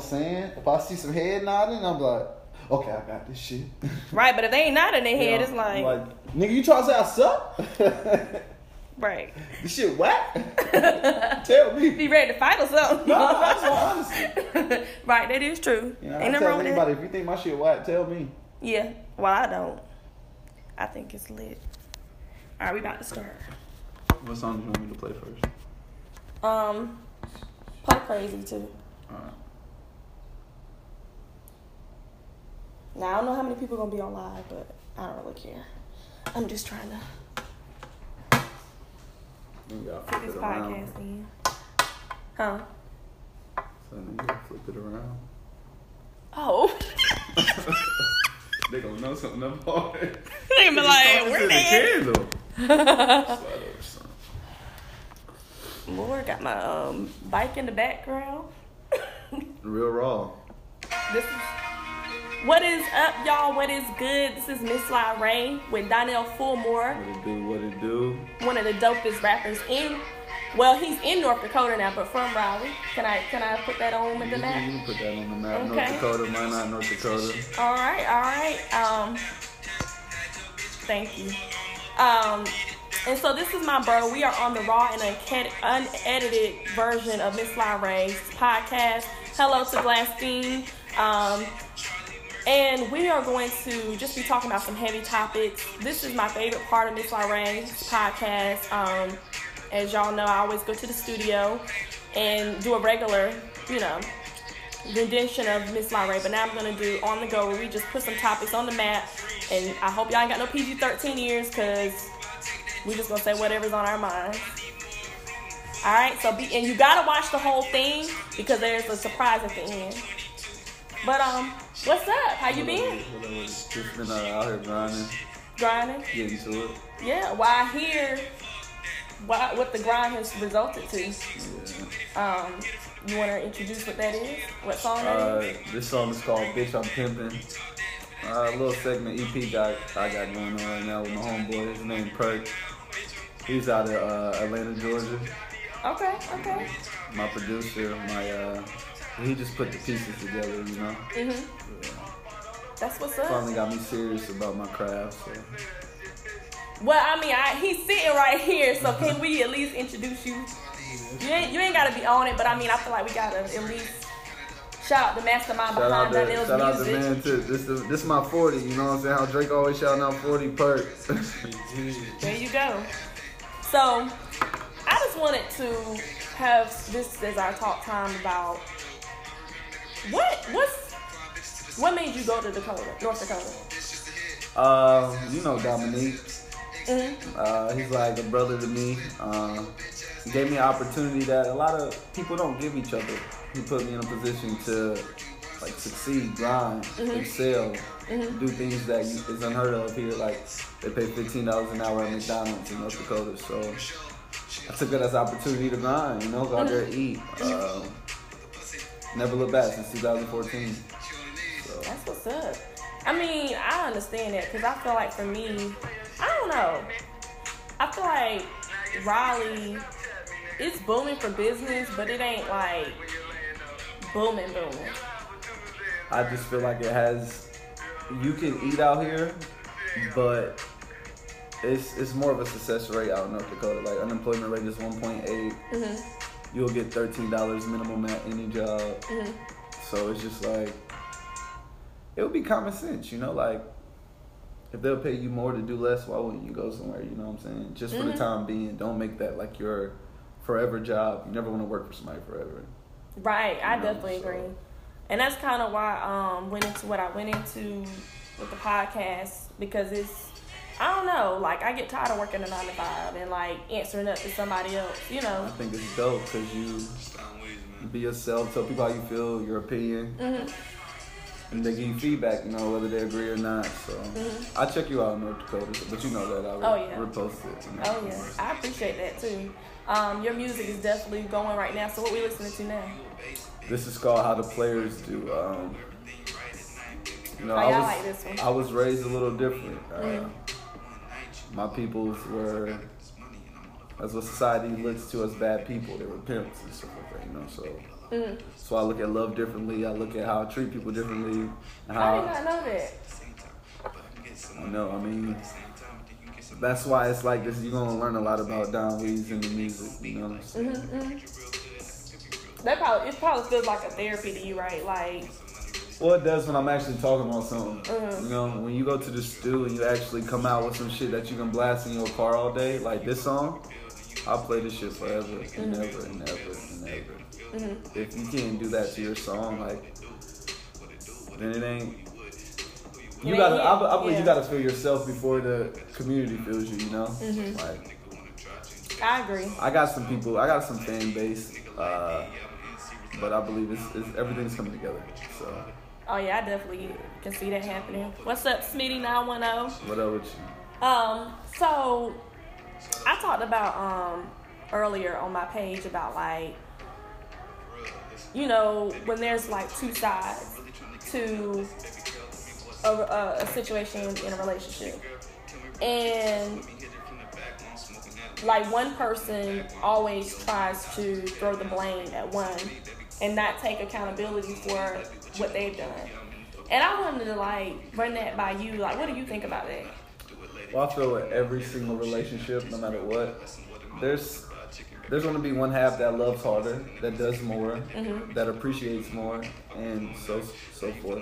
saying? If I see some head nodding, I'm like, okay, I got this shit. Right, but if they ain't nodding their head, it's like, nigga, you trying to say I suck? Right. This shit whack? Tell me. Be ready to fight or something. No, that's all honesty. Right, that is true. You know, ain't I nothing tell wrong with anybody, that. if you think my shit whack, tell me. Yeah. Well, I don't. I think it's lit. All right, we about to start. What song do you want me to play first? Play Crazy too. Alright. Now I don't know how many people gonna be on live, but I don't really care. I'm just trying to fit this podcast in. Huh? So then you gotta flip it around. Oh. They gonna know something about it. They gonna be like, where they at? Lord, got my bike in the background. Real raw. This is what is up, y'all. What is good? This is Miss La Ray with Donnell Fullmore. What it do? One of the dopest rappers in. Well, he's in North Dakota now, but from Raleigh. Can I put that on the map? You can put that on the map. Okay. North Dakota, mine not North Dakota. All right. Thank you. And so this is my bro. We are on the raw and unedited version of Miss La Ray's podcast. Hello to Glassstein. And we are going to just be talking about some heavy topics. This is my favorite part of Miss La Ray's podcast. As y'all know, I always go to the studio and do a regular, rendition of Miss La Ray. But now I'm going to do on the go where we just put some topics on the map. And I hope y'all ain't got no PG-13 ears because we just going to say whatever's on our minds. All right, and you got to watch the whole thing because there's a surprise at the end. But, what's up? How you been? Just been out here grinding. Grinding? Getting to it. Yeah, well, I hear what the grind has resulted to. Yeah. You want to introduce what that is? What song that is? This song is called Bitch I'm Pimpin'. A little segment EP I got going on right now with my homeboy. His name Perk. He's out of Atlanta, Georgia. Okay. My producer, he just put the pieces together, Mm-hmm. Yeah. That's what's up. Finally got me serious about my craft, so. Well, I mean, he's sitting right here, so can we at least introduce you? You ain't got to be on it, but I mean, I feel like we got to at least shout out the mastermind behind Donnell's music. Shout out the man, too. This my 40, you know what I'm saying? How Drake always shouting out 40 Perk. There you go. So, I just wanted to have this as our talk time about what made you go to North Dakota? Dominique. Mm-hmm. He's like a brother to me. He gave me an opportunity that a lot of people don't give each other. He put me in a position to succeed, grind, excel, do things that is unheard of here. Like they pay $15 an hour at McDonald's in North Dakota. So I took it as an opportunity to grind, go out there and eat. Never look back since 2014. So. That's what's up. I mean, I understand that because I feel like for me, I don't know. I feel like Raleigh, it's booming for business, but it ain't like booming. I just feel like it has, you can eat out here, but it's more of a success rate out in North Dakota. Like unemployment rate is 1.8. Mm-hmm. You'll get $13 minimum at any job. Mm-hmm. So it's just like, it would be common sense, like if they'll pay you more to do less, why wouldn't you go somewhere, you know what I'm saying? Just for the time being, don't make that like your forever job. You never want to work for somebody forever. Right, I definitely agree. And that's kind of why I went into what I went into with the podcast because I don't know, like I get tired of working a 9-to-5 and like answering up to somebody else, I think it's dope because you be yourself, tell people how you feel, your opinion. Mm-hmm. And they give you feedback, whether they agree or not. So I check you out in North Dakota, but you know that I will repost it. Oh yeah, I appreciate that too. Your music is definitely going right now. So what we listening to now? This is called How the Players Do. I like this one. I was raised a little different. My peoples that's what society looks to as bad people. They were pimps and stuff like that, So So I look at love differently. I look at how I treat people differently. I did not know that. I mean, that's why it's like this. You're gonna learn a lot about Don Weezy and the music, you know. It probably feels like a therapy to you, right? Like, well, it does when I'm actually talking about something. You know, when you go to the stew and you actually come out with some shit that you can blast in your car all day, like this song, I'll play this shit forever and ever and ever and ever. If you can't do that to your song, like, then it ain't. You gotta. I believe you gotta feel yourself before the community feels you. You know, like. I agree. I got some people. I got some fan base, but I believe it's everything's coming together. So. Oh yeah, I definitely can see that happening. What's up, Smitty 910? What up with you? So I talked about earlier on my page about, like, you know, when there's like two sides to a situation in a relationship, and like one person always tries to throw the blame at one and not take accountability for what they've done. And I wanted to, like, run that by you. Like, what do you think about that? Well, I feel with every single relationship, no matter what, there's going to be one half that loves harder, that does more, that appreciates more, and so forth.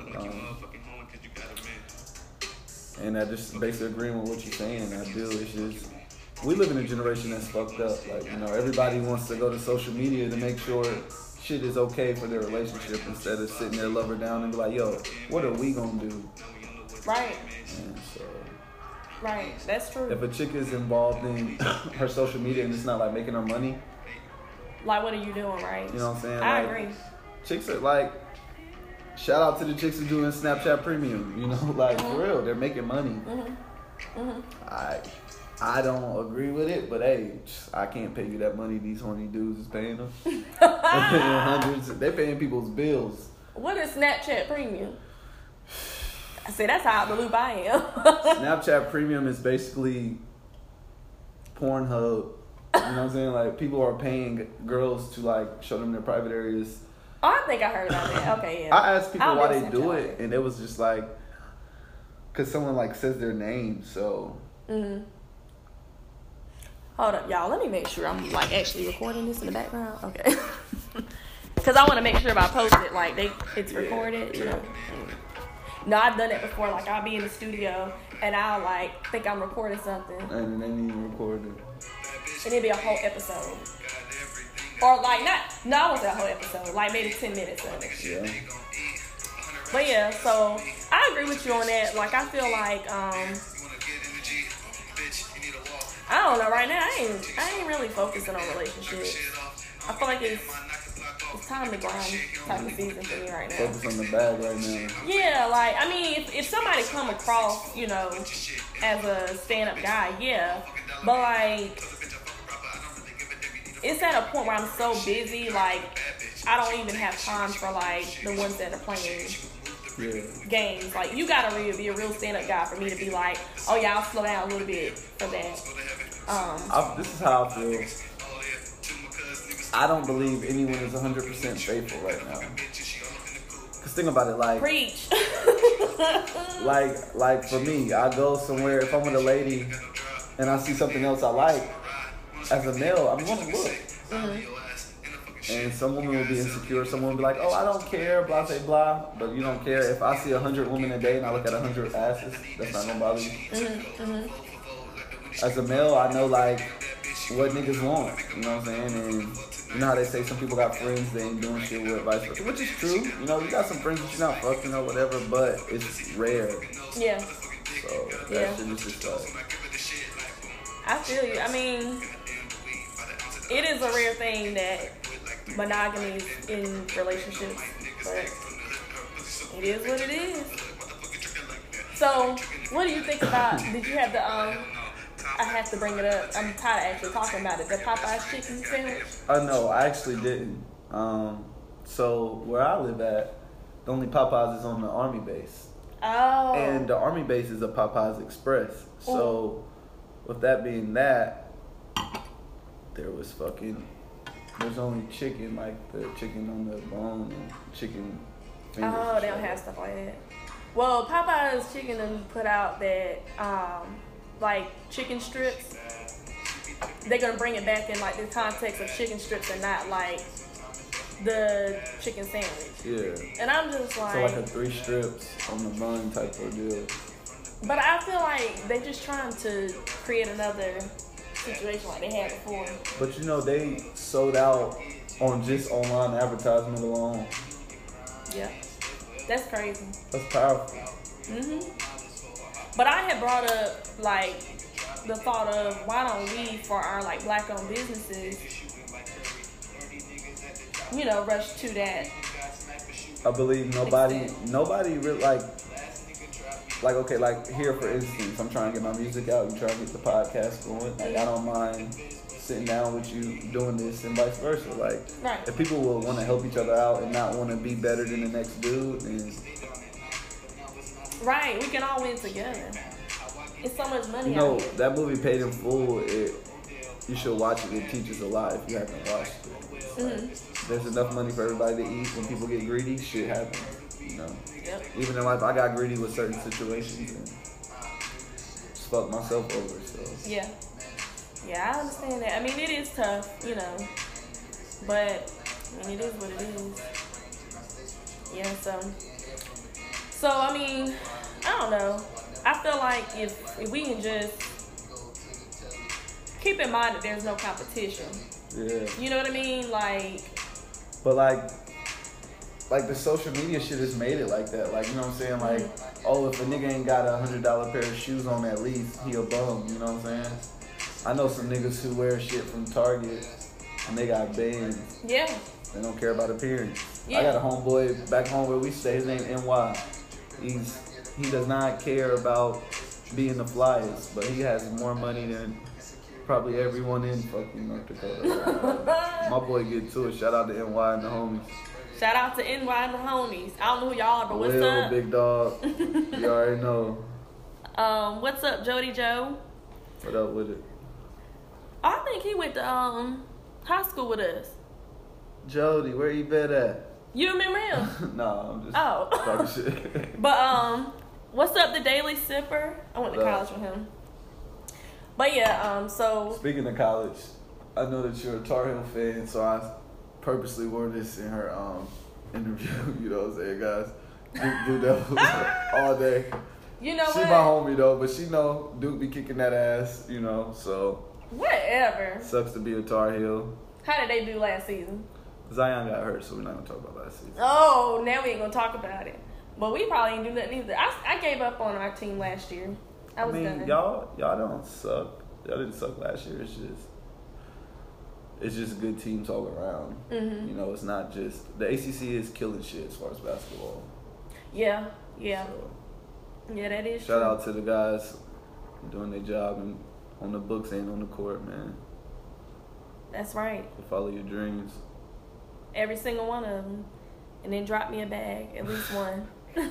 And I just basically agreeing with what you're saying, and I do. It's just, we live in a generation that's fucked up. Like, you know, everybody wants to go to social media to make sure shit is okay for their relationship instead of sitting there, love her down, and be like, yo, what are we gonna do? Right. And so, right, that's true. If a chick is involved in her social media and it's not like making her money, like, what are you doing, right? You know what I'm saying? I like, agree. Chicks are like, shout out to the chicks who doing Snapchat Premium. You know, like, for real, they're making money. I don't agree with it, but hey, I can't pay you that money these horny dudes is paying them. They're paying hundreds. They're paying people's bills. What is Snapchat Premium? I say that's how out the loop I am. Snapchat Premium is basically Pornhub. You know what I'm saying? Like, people are paying girls to, like, show them their private areas. Oh, I think I heard about that. Okay, yeah. I asked people why they do it, and it was just like, because someone, like, says their name, so. Hold up, y'all. Let me make sure I'm, like, actually recording this in the background. Okay. Because I want to make sure if I post it, like, it's recorded, you know. No, I've done it before. Like, I'll be in the studio, and I'll, like, think I'm recording something. And then you record it. And it'll be a whole episode. Or, like, I won't say a whole episode. Like, maybe 10 minutes of it. Yeah. But, yeah, so, I agree with you on that. Like, I feel like, I don't know, right now, I ain't really focusing on relationships. I feel like it's time to grind type of season for me right now. Focus on the bag right now. Yeah, like, I mean, if somebody come across, you know, as a stand-up guy, yeah. But, like, it's at a point where I'm so busy, like, I don't even have time for, like, the ones that are playing games. Like, you gotta really be a real stand-up guy for me to be like, oh yeah, I'll slow down a little bit for that. This is how I feel. I don't believe anyone is 100% faithful right now. Cause think about it, like, preach. like for me, I go somewhere, if I'm with a lady and I see something else I like, as a male, I'm gonna look. And some woman will be insecure. Some woman will be like, oh, I don't care, blah, blah, blah. But you don't care. If I see 100 women a day and I look at 100 asses, that's not gonna bother you. As a male, I know, like, what niggas want. You know what I'm saying? And you know how they say some people got friends they ain't doing shit with, vice versa. Which is true. You know, you got some friends that you're not fucking or whatever, but it's rare. Yeah. So that shit is just like, I feel you. I mean, it is a rare thing that monogamy is in relationships, but it is what it is. So, what do you think about, did you have the, I have to bring it up, I'm tired of actually talking about it, the Popeye's chicken sandwich? No, I actually didn't. So, where I live at, the only Popeyes is on the Army base. Oh. And the Army base is a Popeyes Express. So, with that being that, there was fucking there's only chicken, like the chicken on the bone and chicken fingers. Oh, they don't have stuff like that. Well, Popeye's Chicken done put out that, like, chicken strips. They're going to bring it back in, like, the context of chicken strips and not, like, the chicken sandwich. Yeah. And I'm just like... So, like a 3 strips on the bun type of deal. But I feel like they're just trying to create another situation like they had before. But, you know, they sold out on just online advertisement alone. Yeah. That's crazy. That's powerful. But I had brought up, like, the thought of why don't we, for our, like, black-owned businesses, you know, rush to that. I believe nobody really, like, okay, like, here, for instance, I'm trying to get my music out, you trying to get the podcast going. Like, I don't mind sitting down with you doing this and vice versa. Like, right. If people will want to help each other out and not want to be better than the next dude, then... Right, we can all win together. It's so much money You know, out here. that movie Paid in Full, you should watch it. It teaches a lot if you haven't watched it. Like, there's enough money for everybody to eat. When people get greedy, shit happens. You know? Yep. Even in life, I got greedy with certain situations and just fucked myself over, so... Yeah. Yeah, I understand that. I mean, it is tough, you know. But, I mean, it is what it is. Yeah, so I mean, I don't know. I feel like if we can just keep in mind that there's no competition. Yeah. You know what I mean? Like... But, like the social media shit has made it like that. Like, you know what I'm saying? Like, oh, if a nigga ain't got a $100 pair of shoes on at least, he a bum. You know what I'm saying? I know some niggas who wear shit from Target and they got bands. Yeah. They don't care about appearance. Yeah. I got a homeboy back home where we stay. His name NY. He does not care about being the flyest, but he has more money than probably everyone in fucking North Dakota. My boy get to it. Shout out to NY and the homies. Shout out to NY and the homies. I don't know who y'all are, but what's Will, up? Big dog. You already know. What's up, Jody Joe? What up with it? I think he went to high school with us. Jody, where you been at? You remember him? Nah, I'm just talking shit. But what's up, the Daily Sipper? I went to college with him. But yeah, so speaking of college, I know that you're a Tar Heel fan, so I purposely wore this in her interview. You know what I'm saying, guys? Duke Blue Devils all day. You know she what? My homie though, but she know Duke be kicking that ass. You know, so whatever. Sucks to be a Tar Heel. How did they do last season? Zion got hurt, so we're not gonna talk about last season. Oh, now we ain't gonna talk about it. But we probably ain't do nothing either. I gave up on our team last year. I mean, done. y'all don't suck. Y'all didn't suck last year. It's just good teams all around. Mm-hmm. You know, it's not just the ACC is killing shit as far as basketball. Yeah. So, yeah, that is. Shout true. out to the guys doing their job and on the books and on the court, man. That's right. So follow your dreams. Every single one of them, and then drop me a bag, at least one.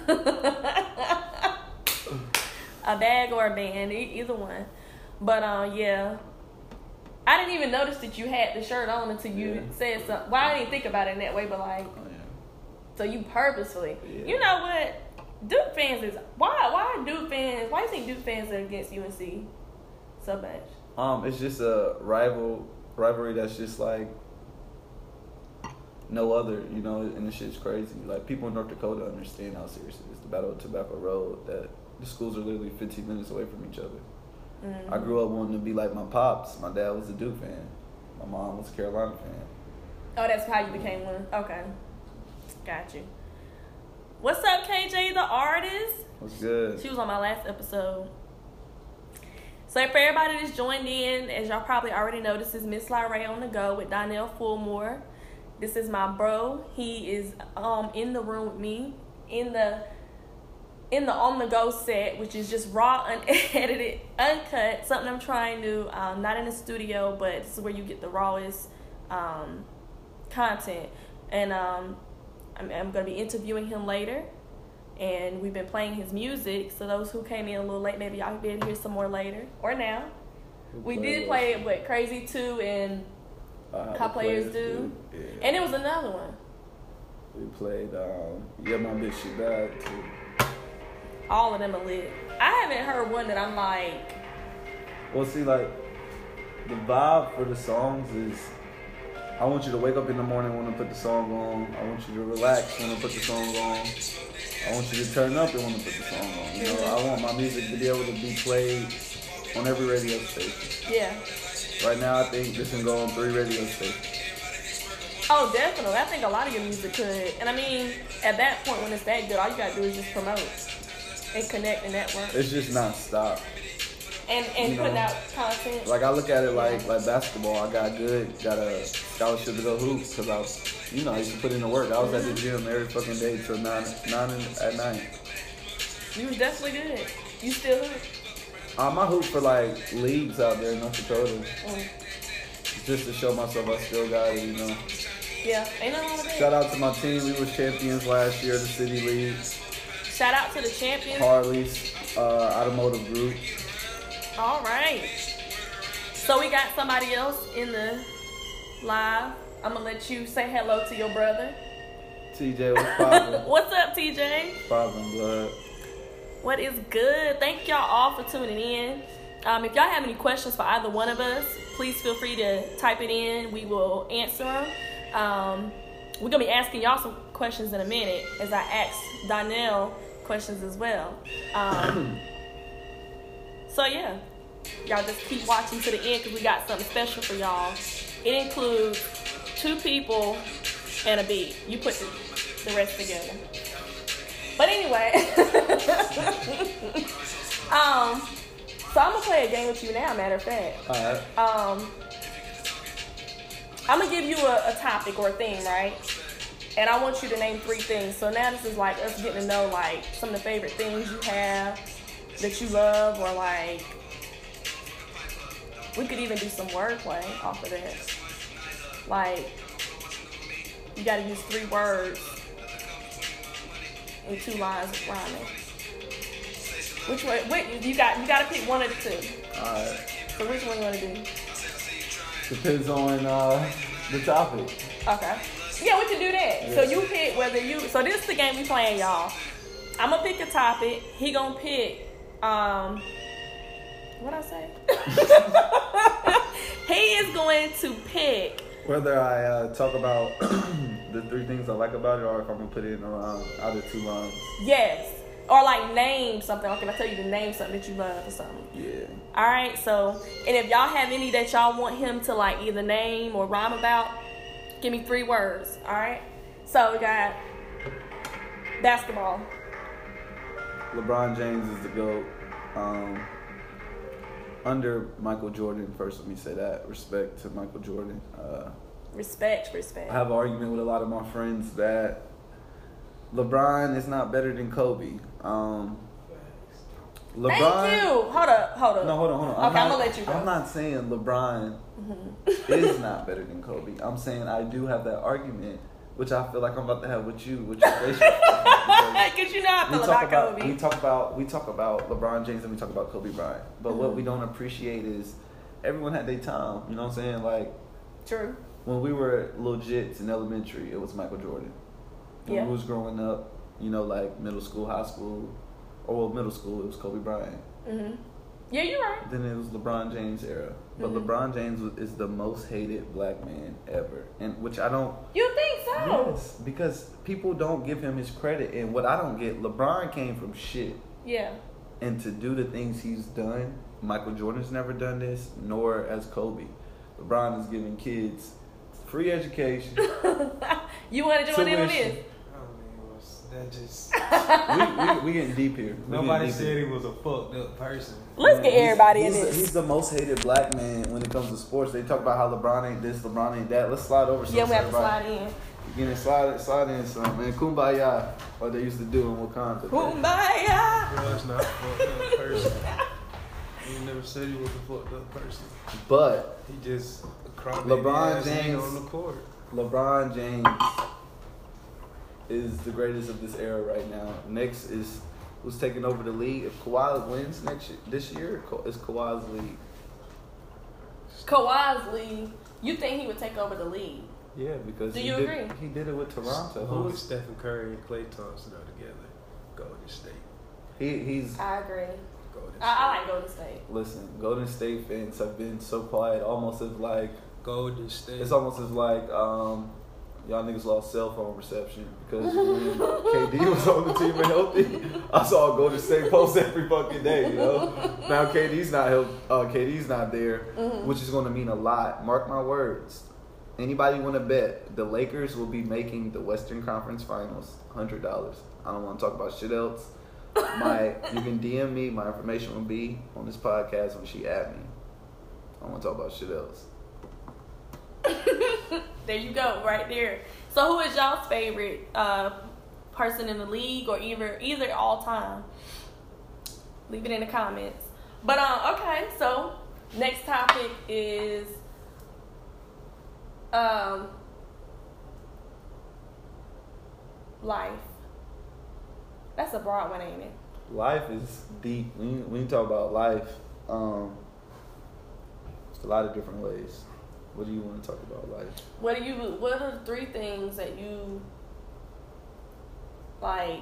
A bag or a band, either one. But yeah, I didn't even notice that you had the shirt on until you said something. Well, I didn't think about it in that way, but like, so you purposefully. Yeah. You know what? Duke fans is why Duke fans? Why do you think Duke fans are against UNC so much? It's just a rivalry that's just like no other, you know, and the shit's crazy. Like, people in North Dakota understand how serious it is. The Battle of Tobacco Road, that the schools are literally 15 minutes away from each other. Mm-hmm. I grew up wanting to be like my pops. My dad was a Duke fan. My mom was a Carolina fan. Oh, that's how you became one? Okay. Got you. What's up, KJ the artist? What's good? She was on my last episode. So for everybody that's joined in, as y'all probably already know, this is Miss Lyrae on the Go with Donnell Fulmore. This is my bro. He is in the room with me in the On the Go set, which is just raw, unedited, uncut. Something I'm trying to not in the studio, but this is where you get the rawest content. And I'm gonna be interviewing him later, and we've been playing his music. So those who came in a little late, maybe y'all can be able to hear some more later or now. We did play it with Crazy 2 and How players do. Yeah. And it was another one. We played, Yeah, My Bitch She Bad, too. All of them are lit. I haven't heard one that I'm like... Well, see, like, the vibe for the songs is, I want you to wake up in the morning when I put the song on. I want you to relax when I put the song on. I want you to turn up and want to put the song on. You know, I want my music to be able to be played on every radio station. Yeah. Right now, I think this can go on 3 radio stations. Oh, definitely. I think a lot of your music could. And I mean, at that point, when it's that good, all you gotta do is just promote and connect and network. It's just not stop. And putting out content. Like, I look at it like basketball. I got a scholarship to go hoop because I used to put in the work. I was at the gym every fucking day till 9 at night. You was definitely good. You still hoop? I hoop for like leagues out there in North Dakota. Just to show myself I still got it, you know. Yeah, ain't nothing wrong with that. Shout out to my team. We were champions last year, the City League. Shout out to the champions. Harley's Automotive Group. All right. So we got somebody else in the live. I'm going to let you say hello to your brother. TJ, what's poppin'? What's up, TJ? Poppin', blood. What is good? Thank y'all all for tuning in. If y'all have any questions for either one of us, please feel free to type it in. We will answer them. We're going to be asking y'all some questions in a minute as I ask Donnell questions as well. So, yeah. Y'all just keep watching to the end because we got something special for y'all. It includes 2 people and a beat. You put the rest together. But anyway. So I'm going to play a game with you now, matter of fact. All right. I'm going to give you a topic or a theme, right? And I want you to name 3 things. So now this is like us getting to know like some of the favorite things you have that you love, or like we could even do some wordplay off of that. Like you got to use 3 words in 2 lines of rhyming. Which one? You got to pick one of the 2. All right. So which one you want to do? Depends on the topic. Okay. Yeah, we can do that. Yeah. So you pick whether you. So this is the game we playing, y'all. I'm gonna pick a topic. He gonna pick. What I say? He is going to pick. Whether I talk about the 3 things I like about it, or if I'm gonna put it in around out of 2 lines. Yes. Or like name something. Like if I tell you to name something that you love or something. Yeah. All right. So, and if y'all have any that y'all want him to like either name or rhyme about, give me 3 words. All right. So we got basketball. LeBron James is the GOAT. Under Michael Jordan, first let me say that. Respect to Michael Jordan. Respect. I have an argument with a lot of my friends that LeBron is not better than Kobe. LeBron, Thank you. Hold up. No, hold on. Okay, I'm gonna let you go. I'm not saying LeBron is not better than Kobe. I'm saying I do have that argument, which I feel like I'm about to have with you, with your facial because you know how I feel about Kobe. We talk about LeBron James and we talk about Kobe Bryant. But what we don't appreciate is everyone had their time. You know what I'm saying? Like, True. when we were little jits in elementary, it was Michael Jordan. When we was growing up, you know, like middle school, high school, middle school, it was Kobe Bryant. Yeah, you're right. Then it was LeBron James era. But LeBron James is the most hated black man ever. And which I don't... You think so? Yes, because people don't give him his credit. And what I don't get, LeBron came from shit. Yeah. And to do the things he's done, Michael Jordan's never done this, nor has Kobe. LeBron is giving kids free education. You want to join in on this? That just we getting deep here. Nobody said he was a fucked up person. Let's get everybody in this. He's the most hated black man when it comes to sports. They talk about how LeBron ain't this, LeBron ain't that. Let's slide over. Yeah, we have to slide in. Getting slide in some, man. Kumbaya, what they used to do in Wakanda. Kumbaya. Well, that's not a fucked up person. He never said he was a fucked up person. But he just LeBron James on the court. LeBron James is the greatest of this era right now. Next is who's taking over the league. If Kawhi wins this year, it's Kawhi's league. Kawhi's league. You think he would take over the league? Yeah, because Do you agree? He did it with Toronto. As long as Stephen Curry and Klay Thompson are together, Golden State. He's. I agree. Golden State. I like Golden State. Listen, Golden State fans have been so quiet, almost as like. Golden State. It's almost as like y'all niggas lost cell phone reception because when KD was on the team and healthy, I saw Golden State post every fucking day. You know, now KD's not KD's not there, which is going to mean a lot. Mark my words. Anybody want to bet the Lakers will be making the Western Conference Finals? $100. I don't want to talk about shit else. You can DM me. My information will be on this podcast when she at me. I don't want to talk about shit else. There you go, right there. So, who is y'all's favorite person in the league, or either all time? Leave it in the comments. But okay. So, next topic is life. That's a broad one, ain't it? Life is deep. When you talk about life, it's a lot of different ways. What do you want to talk about life? What are the 3 things that you like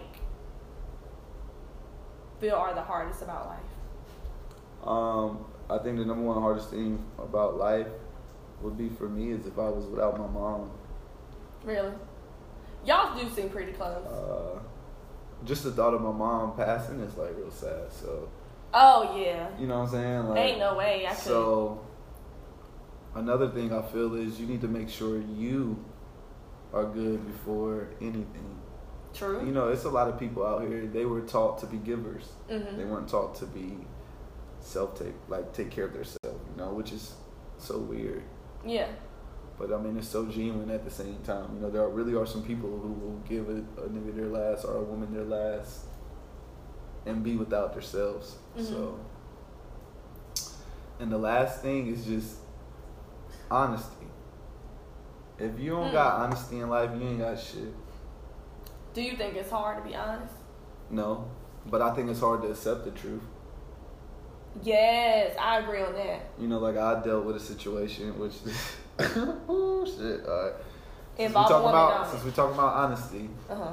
feel are the hardest about life? I think the number one hardest thing about life would be for me is if I was without my mom. Really? Y'all do seem pretty close. Just the thought of my mom passing is like real sad. So. Oh yeah. You know what I'm saying? Like, ain't no way I could. So. Another thing I feel is you need to make sure you are good before anything. True. You know, it's a lot of people out here. They were taught to be givers. Mm-hmm. They weren't taught to be take care of themselves. You know, which is so weird. Yeah. But I mean, it's so genuine at the same time. You know, there really are some people who will give a nigga their last or a woman their last and be without themselves. Mm-hmm. So, and the last thing is just honesty. If you don't got honesty in life, you ain't got shit. Do you think it's hard to be honest? No, but I think it's hard to accept the truth. Yes, I agree on that. You know, like I dealt with a situation which, oh shit. All right. Since we talking about honesty,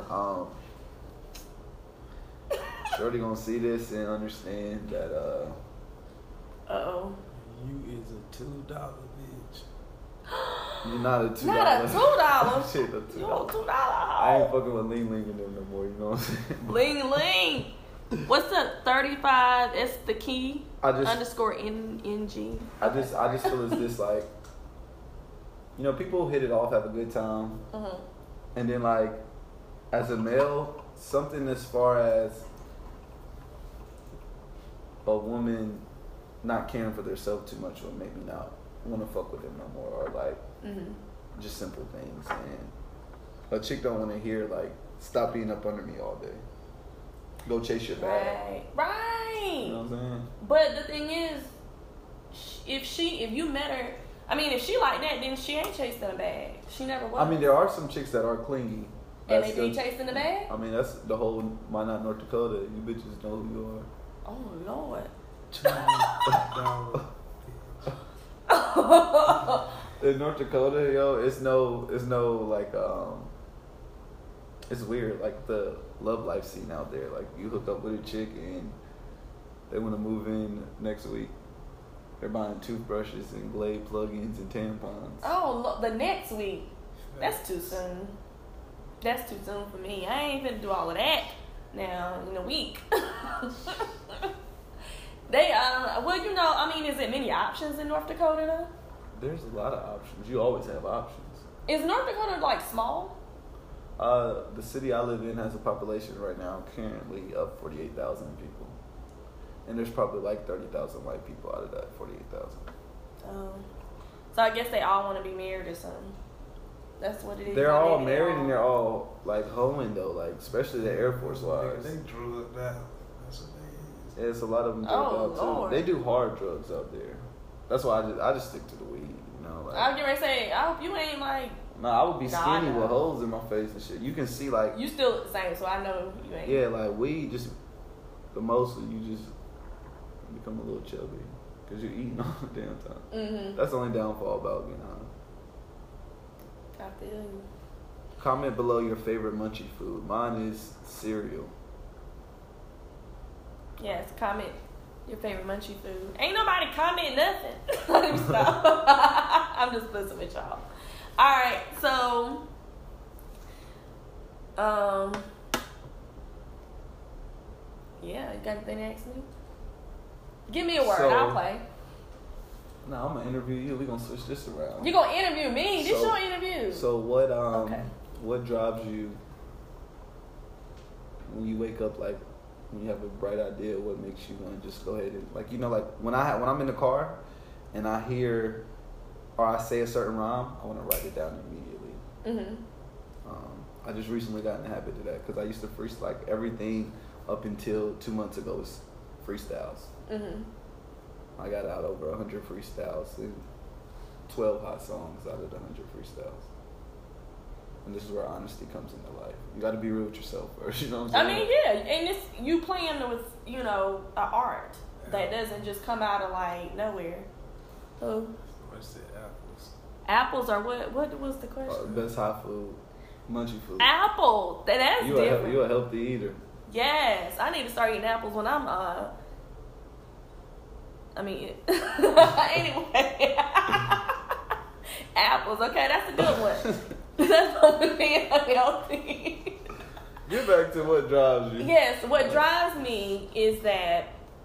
Shorty gonna see this and understand that. Uh-oh. You is a $2 bitch. You're not a $2. Not a $2. Shit, a $2. You a $2. I ain't fucking with Ling Ling in them no more. You know what I'm saying? Ling Ling. What's the 35? It's the key. Underscore NG. I just feel as this like, you know, people hit it off, have a good time, and then like, as a male, something as far as a woman not caring for themselves too much will make me not want to fuck with them no more, or like just simple things. And a chick don't want to hear like, stop being up under me all day. Go chase your bag. Right. You know what I'm saying? But the thing is, if you met her, I mean, if she like that, then she ain't chasing a bag. She never was. I mean, there are some chicks that are clingy. And they be chasing the bag? I mean, that's the whole Why Not North Dakota. You bitches know who you are. Oh, Lord. In North Dakota, yo, it's no like it's weird, like the love life scene out there. Like you hook up with a chick and they want to move in next week. They're buying toothbrushes and Glade plugins and tampons. Oh, look, the next week. That's too soon. That's too soon for me. I ain't finna do all of that now in a week. They well, you know, I mean, is it many options in North Dakota though? There's a lot of options. You always have options. Is North Dakota like small? The city I live in has a population right now currently of 48,000 people. And there's probably like 30,000 white people out of that 48,000. Oh. So I guess they all want to be married or something. That's what it is. They're all married and they're all like hoeing though, like especially the Air Force wives. They drugged out. That's what they is. Yeah, it's a lot of them drugged out too. Lord. They do hard drugs out there. That's why I just stick to the weed, you know. Like, I was getting ready to say, I hope you ain't like. Nah, I would be skinny no. with holes in my face and shit. You can see like. You still look the same, so I know you ain't. Yeah, like weed just the most you just become a little chubby because you're eating all the damn time. Mm-hmm. That's the only downfall about getting high. I feel you. Comment below your favorite munchie food. Mine is cereal. Yes, comment your favorite munchie food. Ain't nobody comment nothing. Let me stop. I'm just messing with y'all. Alright, so yeah, you got anything to ask me? Give me a word, I'll play. No, I'm gonna interview you. We're gonna switch this around. You gonna interview me? This your interview. So what okay. What drives you when you wake up, like when you have a bright idea, what makes you want to just go ahead and, like, you know, like when I'm in the car and I hear or I say a certain rhyme, I want to write it down immediately. Mm-hmm. I just recently got in the habit of that because I used to freestyle, like everything up until 2 months ago was freestyles. Mm-hmm. I got out over 100 freestyles and 12 hot songs out of the 100 freestyles. And this is where honesty comes into life. You got to be real with yourself first. You know what I'm saying? I mean, yeah, and it's you playing with, you know, an art that doesn't just come out of like nowhere. Who? I said apples. Apples are what? What was the question? Best hot food, munchie food. Apple. That's different. You a healthy eater. Yes, I need to start eating apples when I'm anyway. Apples. Okay, that's a good one. That's what we're being unhealthy. Get back to what drives you. Yes, what drives me is that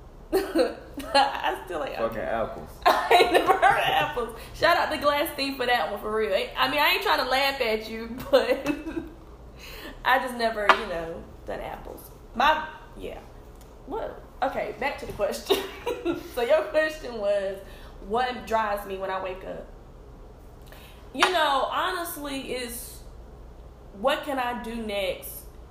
I still ain't fucking apples. I ain't never heard of apples. Shout out to Glass Thief for that one, for real. I mean, I ain't trying to laugh at you, but I just never, you know, done apples. What? Okay, back to the question. So your question was, what drives me when I wake up? You know, honestly, is what can I do next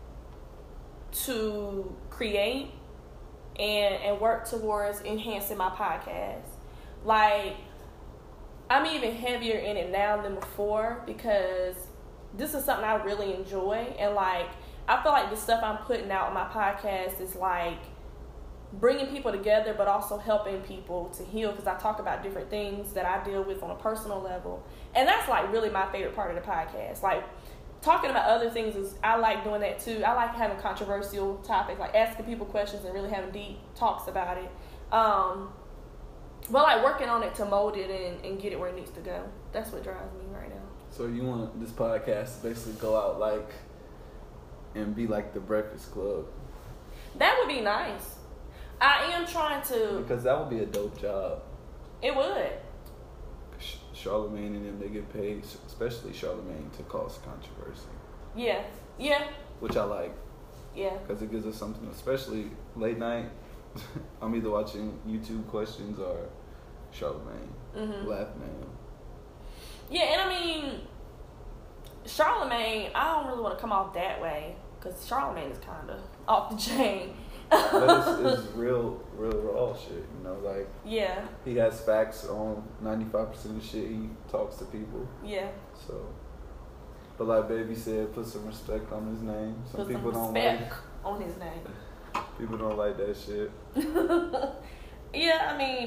to create and work towards enhancing my podcast? Like, I'm even heavier in it now than before because this is something I really enjoy. And, like, I feel like the stuff I'm putting out on my podcast is, like, bringing people together, but also helping people to heal, because I talk about different things that I deal with on a personal level. And that's, like, really my favorite part of the podcast. Like, talking about other things is, I like doing that too. I like having controversial topics, like asking people questions and really having deep talks about it. But, like, working on it to mold it and get it where it needs to go. That's what drives me right now. So you want this podcast to basically go out, like, and be like the Breakfast Club? That would be nice. I am trying to... Because that would be a dope job. It would. Charlamagne and them, they get paid, especially Charlamagne, to cause controversy. Yeah. Yeah. Which I like. Yeah. Because it gives us something, especially late night. I'm either watching YouTube questions or Charlamagne. Laughing at him. Yeah, and I mean, Charlamagne, I don't really want to come off that way, because Charlamagne is kind of off the chain. But it's real raw shit, you know, like, yeah, he has facts on 95% of the shit he talks to people. Yeah. So, but like Baby said, put some respect on his name. Some people don't like on his name. People don't like that shit. Yeah, I mean,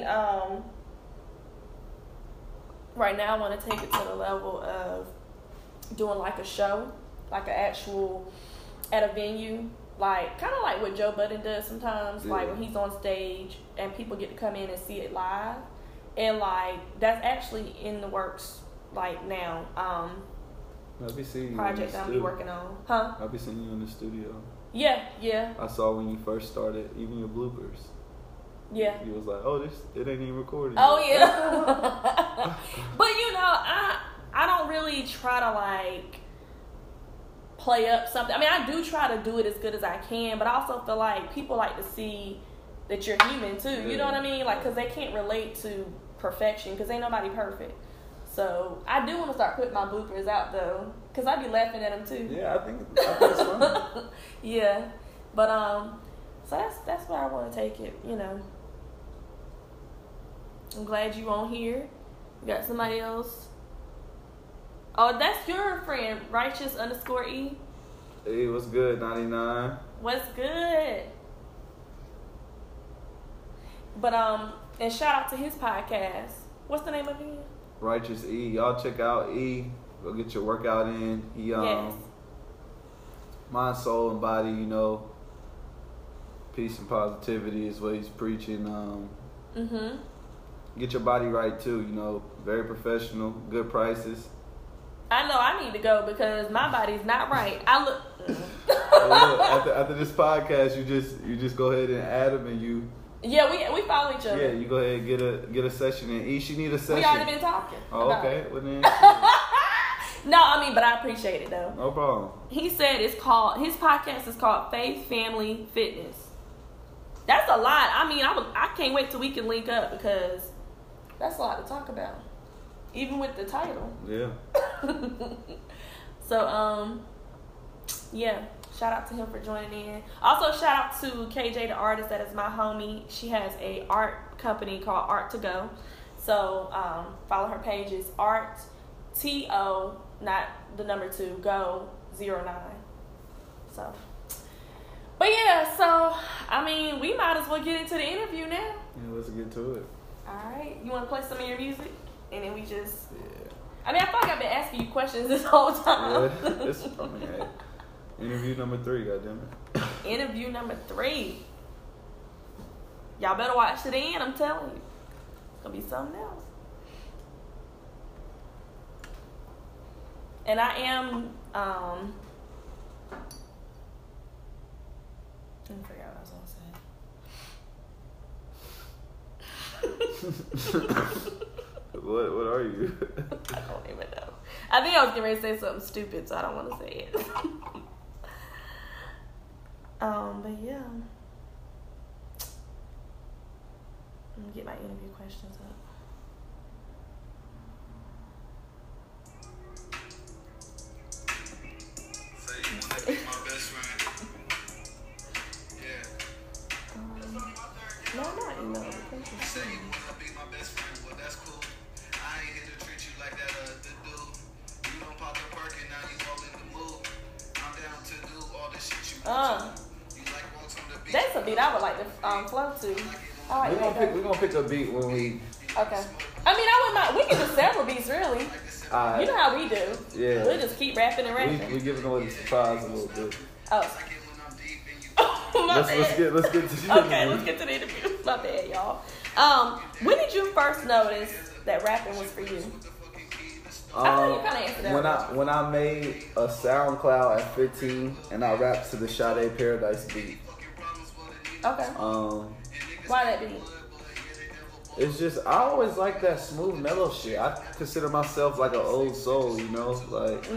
right now I want to take it to the level of doing like a show, like an actual, at a venue. Like, kind of like what Joe Budden does sometimes, yeah. Like when he's on stage and people get to come in and see it live. And, like, that's actually in the works, like, now. I'll be seeing you project I'll be working on. Huh? I'll be seeing you in the studio. Yeah. I saw when you first started, even your bloopers. Yeah. You was like, oh, it ain't even recorded. Oh, yeah. But, you know, I don't really try to, like, play up something. I mean, I do try to do it as good as I can, but I also feel like people like to see that you're human too. You know what I mean? Like, because they can't relate to perfection, because ain't nobody perfect. So I do want to start putting my bloopers out though, because I be laughing at them too. Yeah, I think it's funny. Yeah, but so that's where I want to take it. You know, I'm glad you on here. You got somebody else. Oh, that's your friend, Righteous_E. Hey, what's good, 99? What's good? But and shout out to his podcast. What's the name of it? Righteous E. Y'all check out E. Go get your workout in. He Yes. mind, soul, and body. You know, peace and positivity is what he's preaching. Mhm. Get your body right too. You know, very professional, good prices. I know I need to go because my body's not right. I look. But look, after this podcast, you just go ahead and add him, and you Yeah, we follow each other. yeah, you go ahead and get a session in. Each you need a session. We already been talking. Oh, about okay. it. Well then, No, I mean, but I appreciate it though. no problem. He said his podcast is called Faith, Family, Fitness. That's a lot. I mean, I can't wait till we can link up because that's a lot to talk about, even with the title. Yeah. So, yeah, shout out to him for joining in. Also, shout out to KJ, the artist that is my homie. She has a art company called Art to Go. So, follow her page. It's Art TO, not the number 2, Go 09. So, but yeah, so I mean, we might as well get into the interview now. Yeah, let's get to it. All right, you want to play some of your music, and then we just. Yeah. I mean, I feel like I've been asking you questions this whole time. Yeah. Hey, interview number 3. Goddamn it. Interview number 3. Y'all better watch it in. I'm telling you, it's gonna be something else. And I am. Let me figure out what I was gonna say. What are you? I don't even know. I think I was getting ready to say something stupid, so I don't want to say it. But yeah. Let me get my interview questions up. No, I'm not emailing the questions. That's a beat I would like to flow to. I like that. We're gonna pick a beat when we. Okay. I mean, I wouldn't mind. We can do several beats, really. You know how we do. Yeah. We'll just keep rapping and rapping. We giving away the surprise a little bit. Oh. My bad. Let's get to the Okay, let's get to the interview. My bad, y'all. When did you first notice that rapping was for you? I thought you kind of answered that. When I made a SoundCloud at 15 and I rapped to the Sade Paradise beat. Okay. Why that beat? It's just I always like that smooth mellow shit. I consider myself like an old soul, you know, like.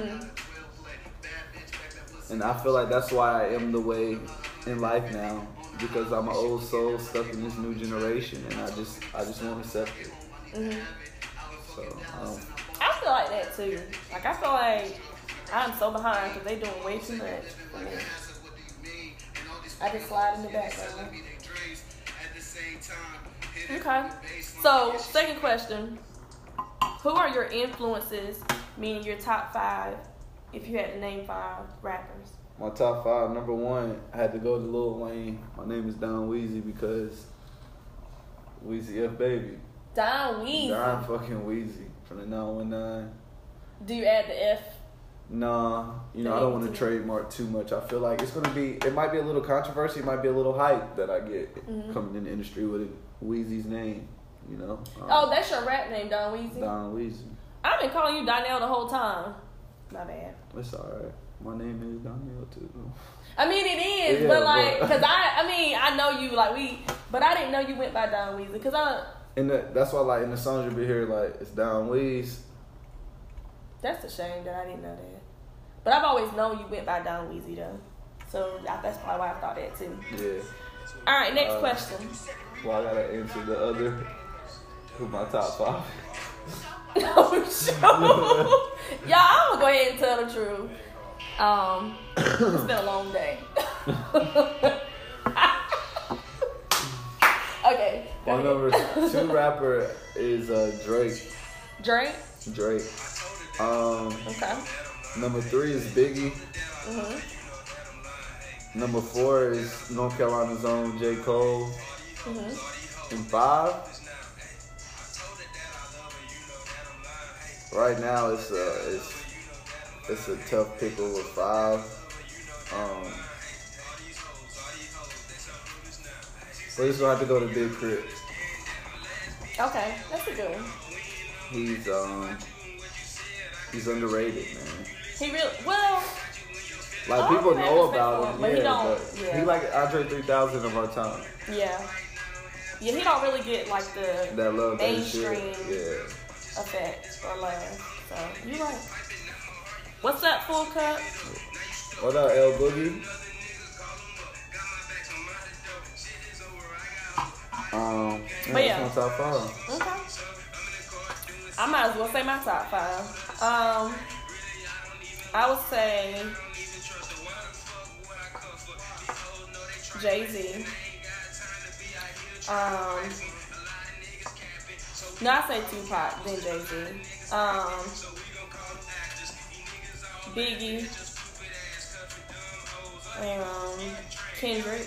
And I feel like that's why I am the way in life now, because I'm an old soul stuck in this new generation, and I just won't accept it. So I feel like that too. Like I feel like I'm so behind because they doing way too much for me. I just slide in the background. Okay. So second question: who are your influences? Meaning your top 5, if you had to name 5 rappers. my top 5, number 1, I had to go to Lil Wayne. My name is Don Weezy because Weezy F Baby. Don Weezy. Don fucking Weezy from the 919. Do you add the F? Nah, I don't want to trademark too much. I feel like it might be a little controversy, it might be a little hype that I get coming in the industry with Weezy's name, Oh, that's your rap name, Don Weezy? Don Weezy. I've been calling you Donnell the whole time. My bad. It's alright. My name is Donnell too. I mean, it is, Yeah, but like, cause I know you, like but I didn't know you went by Don Weezy, cause that's why, like, in the songs you'll be here, like, it's Don Weezy. That's a shame that I didn't know that. But I've always known you went by Don Weezy though, so that's probably why I thought that too. Yeah. All right, next question. Well, I gotta answer the other. Who my top 5? No, sure. Y'all, I'm gonna go ahead and tell the truth. It's been a long day. Okay. My number 2 rapper is Drake. Drake. Okay. Number 3 is Biggie. Number 4 is North Carolina's own J. Cole. And 5, right now it's it's a tough pickle with 5. But he's gonna have to go to Big Crit. Okay, that's a good one. He's underrated, man. He really well. Like people know about him, but he don't. But he like Andre 3000 of our time. Yeah. Yeah, he don't really get like the That love, mainstream yeah. effect or love. So you're right. What's up, Full Cup? What up, L Boogie? But yeah. That's my top 5. Okay. I might as well say my top 5. I would say Jay-Z. No, I say Tupac, then Jay-Z. Biggie. Kendrick.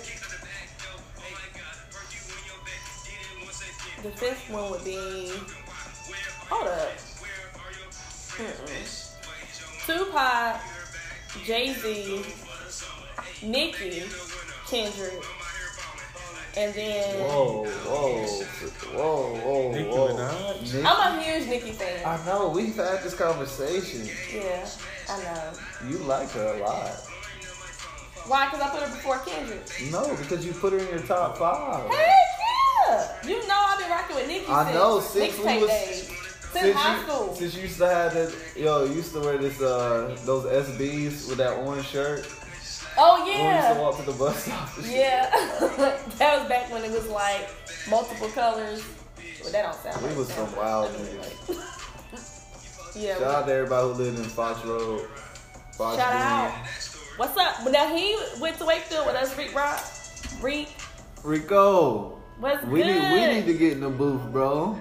The 5th one would be. Hold up. Tupac, Jay-Z, Nicki, Kendrick, and then. Whoa. Nicki Minaj? I'm a huge Nicki fan. I know, we've had this conversation. Yeah, I know. You like her a lot. Why? Because I put her before Kendrick. No, because you put her in your top 5. Heck yeah! You know I've been rocking with Nicki I know, since we mixtape was- days. Since high school. Since you used to have that, you used to wear this, those SBs with that orange shirt. Oh When we used to yeah. walk to the bus stop. and shit. Yeah. That was back when it was like multiple colors. Well, that don't sound We right. was some wild niggas. Yeah. Shout out to everybody who lived in Fox Road. Fox Shout Green. out. What's up? But now he went to Wakefield with us, Reek Rock. Reek. Rico, What's we good? need to get in the booth, bro.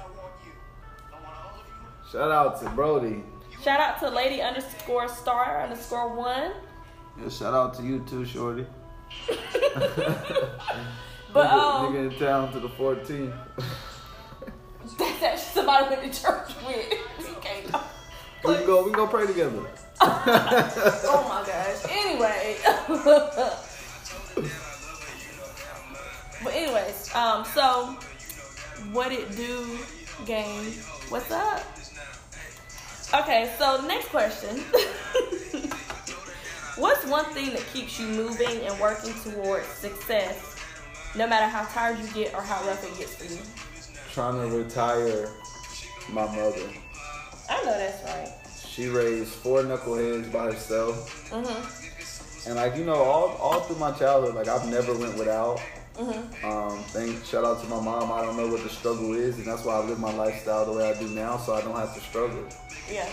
Shout out to Brody. Shout out to lady_star_1. Yeah, shout out to you too, Shorty. But nigga in town to the 14th. that's actually somebody went to church with. You can't go. We can go pray together. Oh my gosh. Anyway. But anyways, so what it do, gang? What's up? Okay, so next question. What's one thing that keeps you moving and working towards success, no matter how tired you get or how rough it gets for you? Trying to retire my mother. I know that's right. She raised 4 knuckleheads by herself. Mhm. And like, all through my childhood, like I've never went without. Shout out to my mom. I don't know what the struggle is, and that's why I live my lifestyle the way I do now, so I don't have to struggle. Yeah.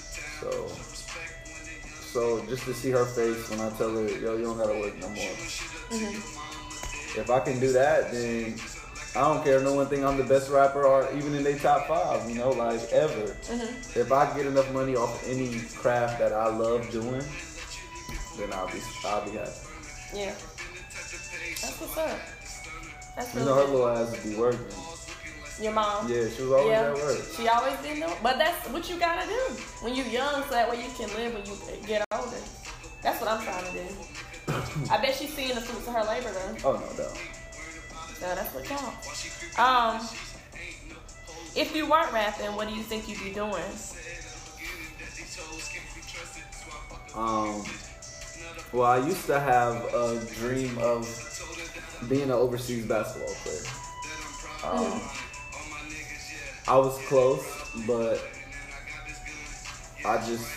So just to see her face when I tell her, yo, you don't gotta work no more. If I can do that, then I don't care. No one think I'm the best rapper or even in their top 5, like ever. If I get enough money off any craft that I love doing, then I'll be happy. Yeah. That's what's up. That's Her really good. little ass would be working. Your mom. Yeah, she was always at work. She always been doing. But that's what you gotta do when you're young, so that way you can live when you get older. That's what I'm trying to do. I bet she's seeing the fruits of her labor though. Oh, no doubt. So that's what counts. If you weren't rapping, what do you think you'd be doing? Well, I used to have a dream of being an overseas basketball player. I was close, but I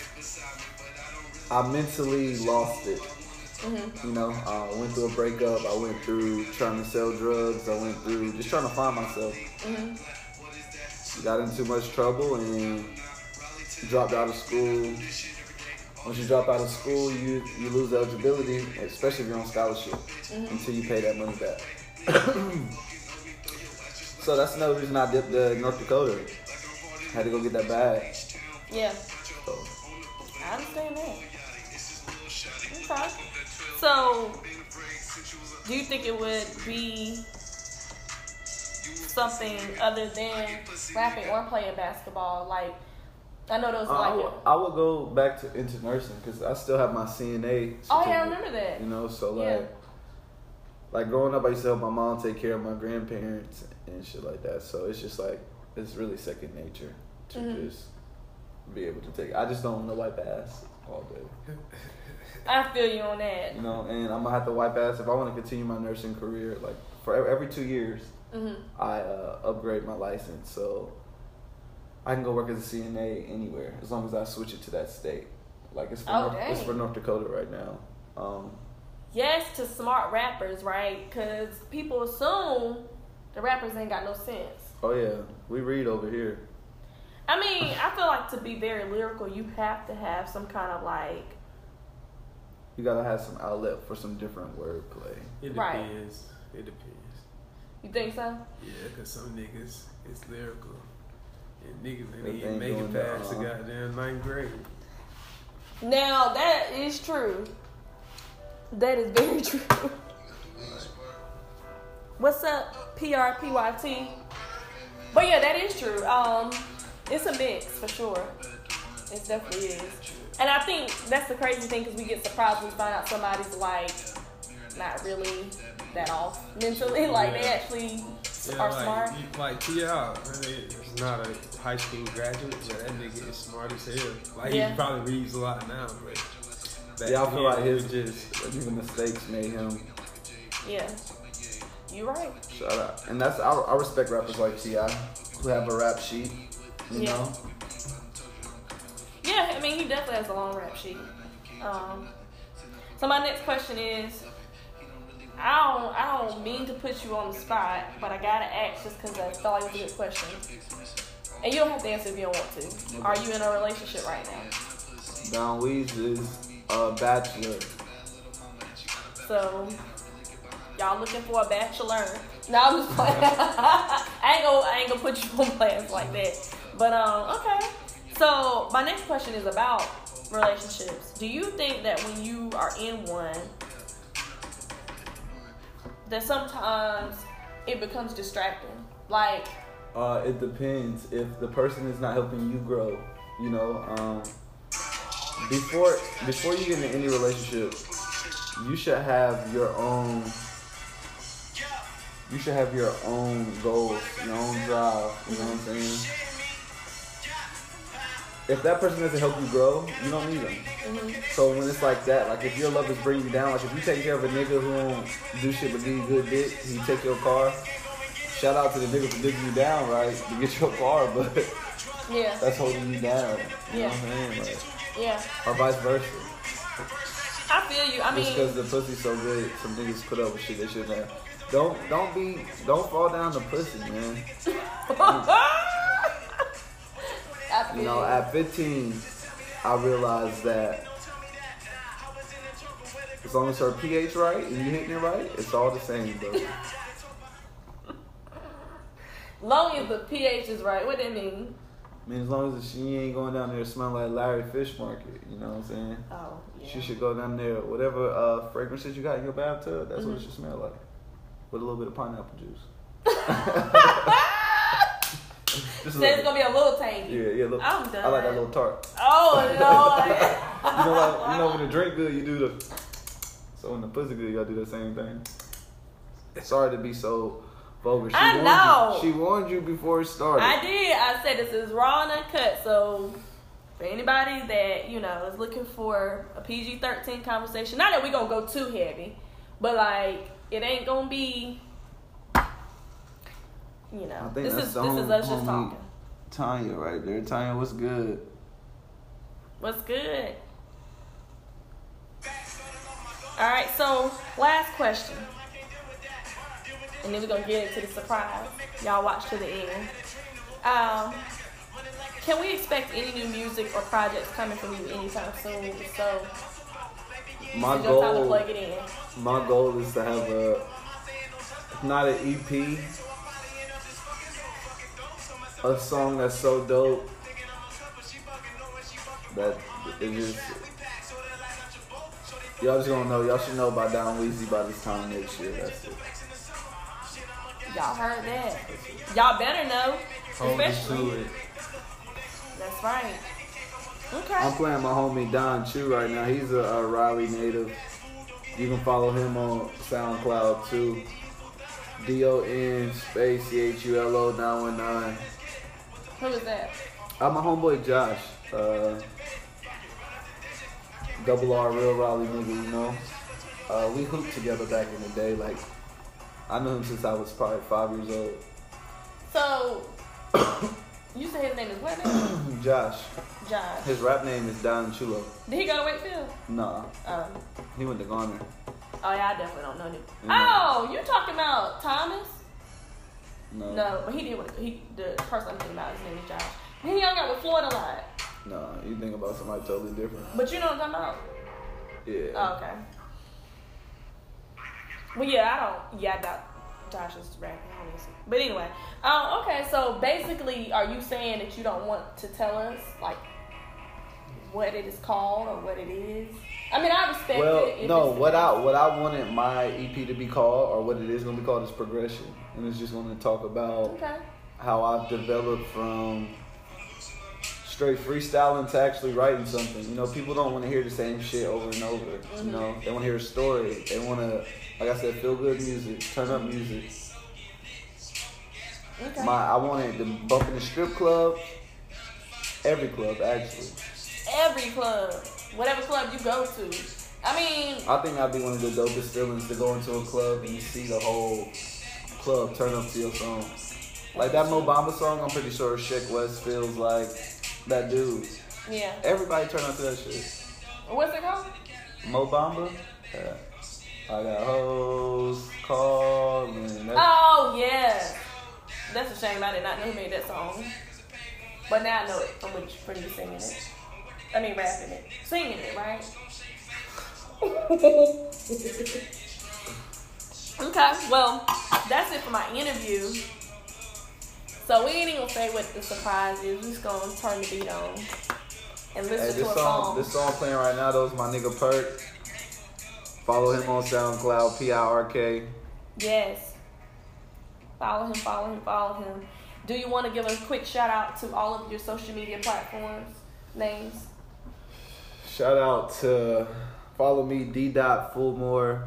mentally lost it. I went through a breakup. I went through trying to sell drugs. I went through just trying to find myself. Got in too much trouble and dropped out of school. Once you drop out of school, you lose eligibility, especially if you're on scholarship, until you pay that money back. So that's another reason I dipped to North Dakota. Had to go get that bag. Yeah. So. I understand that. Okay. So, do you think it would be something other than rapping or playing basketball? Like, I know those like it. I would go back into nursing because I still have my CNA. Oh yeah, I remember that. You know, so Yeah. like growing up, I used to help my mom take care of my grandparents and shit like that. So it's just like it's really second nature to just be able to take. I just don't want to wipe ass all day. I feel you on that. You know, and I'm gonna have to wipe ass if I want to continue my nursing career. Like for every 2 years, I upgrade my license so I can go work as a CNA anywhere as long as I switch it to that state. Like it's for North Dakota right now. Yes, to smart rappers, right? Because people assume the rappers ain't got no sense. Oh yeah, we read over here. I mean, I feel like to be very lyrical, you have to have some kind of like. You gotta have some outlet for some different wordplay. It depends. Right. It depends. You think so? Yeah, because some niggas, it's lyrical. And niggas They ain't ain't make it doing past that, the goddamn 9th grade. Now, that is true. That is very true. What's up, PRPYT? But yeah, that is true. It's a mix for sure. It definitely is. And I think that's the crazy thing because we get surprised when we find out somebody's like not really that off mentally. Like they actually are smart. Like T.I., it's not a high school graduate, but that nigga is smart as hell. Like he probably reads a lot now, but I feel like his mistakes made him. Yeah, you're right. Shout out, and that's I respect rappers like T.I. who have a rap sheet. You know. Yeah, I mean he definitely has a long rap sheet. So my next question is. I don't mean to put you on the spot, but I gotta ask just because I thought it was a good question. And you don't have to answer if you don't want to. Are you in a relationship right now? Don Weez is a bachelor. So y'all looking for a bachelor? No, I'm just playing. I ain't gonna put you on plans like that. But okay. So my next question is about relationships. Do you think that when you are in one, that sometimes it becomes distracting? Like, it depends. If the person is not helping you grow, you know, before you get into any relationship, you should have your own. You should have your own goals, your own drive. You know what I'm saying? If that person doesn't help you grow, you don't need them. So when it's like that, like if your love is bringing you down, like if you take care of a nigga who don't do shit but give you good dick, he take your car, shout out to the nigga for digging you down, right, to get your car, but that's holding you down. You know what I'm saying? Like, or vice versa. I feel you. I mean, just because the pussy's so good, some niggas put up with shit they shouldn't have. Don't fall down the pussy, man. You know, at 15, I realized that as long as her pH right and you hitting it right, it's all the same, bro. Long as the pH is right, what that mean? I mean, as long as she ain't going down there smelling like Larry Fish Market, you know what I'm saying? Oh, yeah. She should go down there, whatever fragrances you got in your bathtub, that's what it should smell like. With a little bit of pineapple juice. So it's gonna be a little tangy. Yeah. Look, I'm done. I like that little tart. Oh no! you know when the drink good, you do the. So when the pussy good, you gotta do the same thing. Sorry to be so vulgar. I know. She warned you before it started. I did. I said this is raw and uncut. So for anybody that is looking for a PG-13 conversation, not that we gonna go too heavy, but like it ain't gonna be. This is us just talking. Tanya right there. Tanya, what's good? What's good? All right, so last question. And then we're going to get into the surprise. Y'all watch to the end. Can we expect any new music or projects coming from you anytime soon? So, my goal, time to plug it in. My goal is to have not an EP, a song that's so dope that it just y'all just gonna know. Y'all should know by Don Weezy by this time next year. That's it. Y'all heard that. Y'all better know. Hold especially. to it. That's right. Okay. I'm playing my homie Don Chu right now. He's a Raleigh native. You can follow him on SoundCloud too. DON space CHULO 919. Who is that? I'm my homeboy Josh. Double R, real Raleigh nigga, you know. We hooped together back in the day. Like, I knew him since I was probably 5 years old. So, you say his name is what now? Josh. Josh. His rap name is Don Chulo. Did he go to Wakefield? Nah. He went to Garner. Oh, yeah, I definitely don't know him. You know. Oh, you talking about Thomas? No, but he did. The person I'm thinking about, his name is Josh. He hung out with Floyd a lot. No, you think about somebody totally different. But you know what I'm talking about? Yeah. Oh, okay. Well, yeah, I doubt Josh is rapping, honestly. But anyway, okay. So basically, are you saying that you don't want to tell us like what it is called or what it is? I mean, I respect it. Well, no. What I wanted my EP to be called, or what it is going to be called, is Progression, and it's just going to talk about how I've developed from straight freestyling to actually writing something. You know, people don't want to hear the same shit over and over. Mm-hmm. You know, they want to hear a story. They want to, like I said, feel good music, turn up music. Okay. I wanted to bump in the strip club, every club actually. Every club, whatever club you go to. I mean, I think that'd be one of the dopest feelings to go into a club and you see the whole club turn up to your song. Like that Mo Bamba song, I'm pretty sure Sheck West feels like that dude. Yeah. Everybody turn up to that shit. What's it called? Mo Bamba? Yeah. I got hoes calling. Oh, yeah. That's a shame I did not know who made that song. But now I know it from you singing it. I mean, rapping it. Singing it, right? Okay, well, that's it for my interview. So we ain't even gonna say what the surprise is. We're just gonna turn the beat on and listen to a song. This song playing right now, though, is my nigga Perk. Follow him on SoundCloud, PIRK. Yes. Follow him. Do you want to give a quick shout out to all of your social media platforms, names? Shout out to, follow me, D.Fulmore,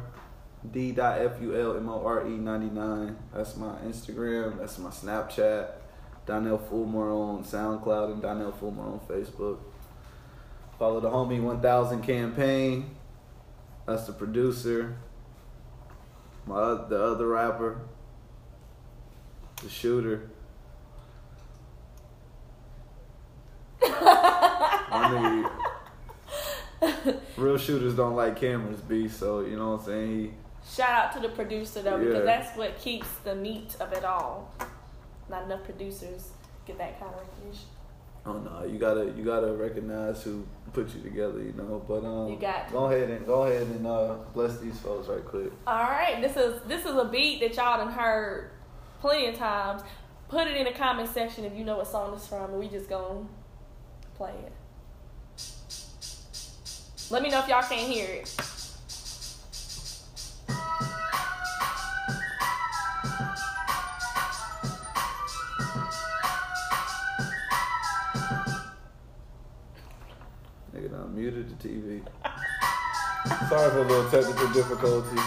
D.FULMORE99. That's my Instagram. That's my Snapchat. Donnell Fulmore on SoundCloud and Donnell Fulmore on Facebook. Follow the homie 1000 Campaign. That's the producer. The other rapper. The shooter. Real shooters don't like cameras, B, so you know what I'm saying? Shout out to the producer though, because that's what keeps the meat of it all. Not enough producers get that kind of recognition. Oh no, you gotta recognize who put you together, you know. But you got to. Go ahead and bless these folks right quick. All right, this is a beat that y'all done heard plenty of times. Put it in the comment section if you know what song it's from, and we just gonna play it. Let me know if y'all can't hear it. Nigga done muted the TV. Sorry for a little technical difficulties.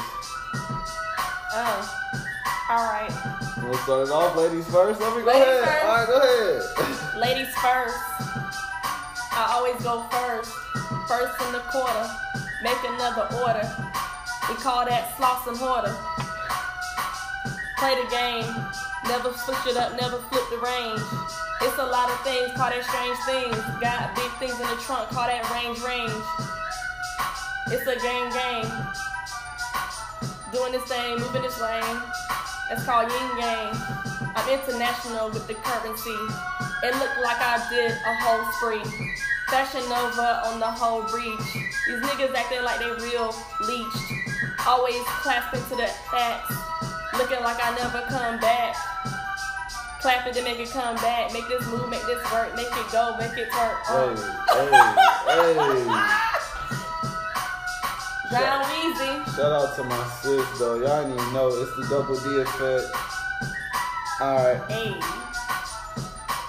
Alright. We'll start it off. Ladies first. Go ahead. First. Alright, go ahead. Ladies first. I always go first. First in the quarter. Make another order. We call that sloss and hoarder. Play the game. Never switch it up, never flip the range. It's a lot of things, call that strange things. Got big things in the trunk, call that range. It's a game. Doing this thing, moving this way. That's called yin yang. I'm international with the currency. It looked like I did a whole spree. Fashion Nova on the whole breach. These niggas acting like they real leeched. Always clasping to the facts. Looking like I never come back. Clap it to make it come back. Make this move, make this work. Make it go, make it work. Hey. Down easy. Shout out to my sis, though. Y'all didn't even know. It's the Double D effect. Alright. Hey.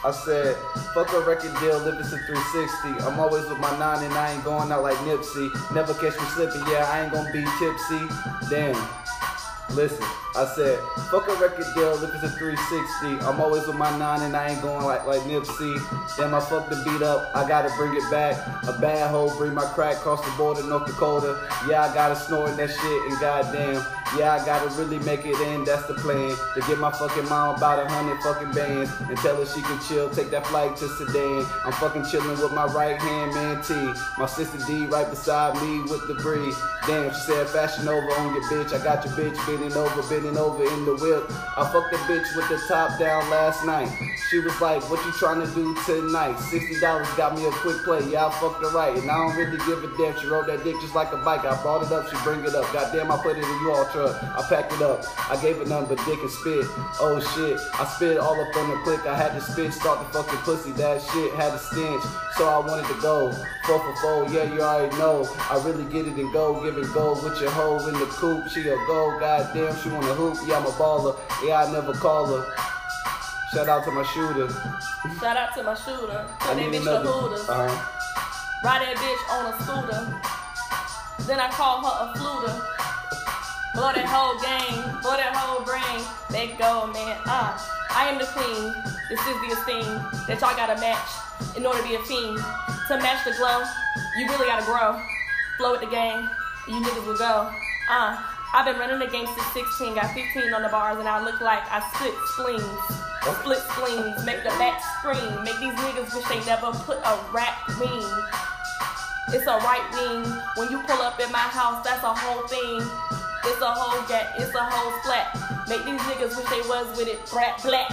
I said, fuck a record deal if it's a 360. I'm always with my 9 and I ain't going out like Nipsey. Never catch me slipping, yeah, I ain't gonna be tipsy. Damn. Listen, I said, fuck a record deal if it's a 360. I'm always with my 9 and I ain't going like Nipsey. Damn, I fucked the beat up, I gotta bring it back. A bad hoe, bring my crack across the border, North Dakota. Yeah, I gotta snort that shit and goddamn. Yeah, I gotta really make it in, that's the plan. To get my fucking mom about 100 fucking bands and tell her she can chill, take that flight to Sudan. I'm fucking chilling with my right hand man T. My sister D right beside me with the Bree. Damn, she said fashion over on your bitch. I got your bitch bending over in the whip. I fucked the bitch with the top down last night. She was like, what you trying to do tonight? $60 got me a quick play, yeah, I fucked her right. And I don't really give a damn, she rode that dick just like a bike. I brought it up, she bring it up. Goddamn, I put it in U-Haul truck. I packed it up, I gave it nothing but dick and spit. Oh shit, I spit all up on the click. I had to spit, start the fucking pussy. That shit had a stench, so I wanted to go 4 for 4, yeah, you already know. I really get it and go, give it go with your hoe in the coop. She a go, goddamn, she wanna hoop. Yeah, I'm a baller, yeah, I never call her. Shout out to my shooter. Shout out to my shooter. I need another. Hooters. Ride that bitch on a scooter. Then I call her a fluter. Blow that whole game, blow that whole brain. Let go, man. I am the queen. This is the esteem that y'all gotta match in order to be a fiend. To match the glow, you really gotta grow. Flow with the game, you niggas will go. I've been running the game since 16, got 15 on the bars, and I look like I split spleens. Split spleens, make the back scream. Make these niggas wish they never put a rap wing. It's a right wing. When you pull up in my house, that's a whole thing. It's a whole gap, it's a whole splat. Make these niggas wish they was with it, brat black.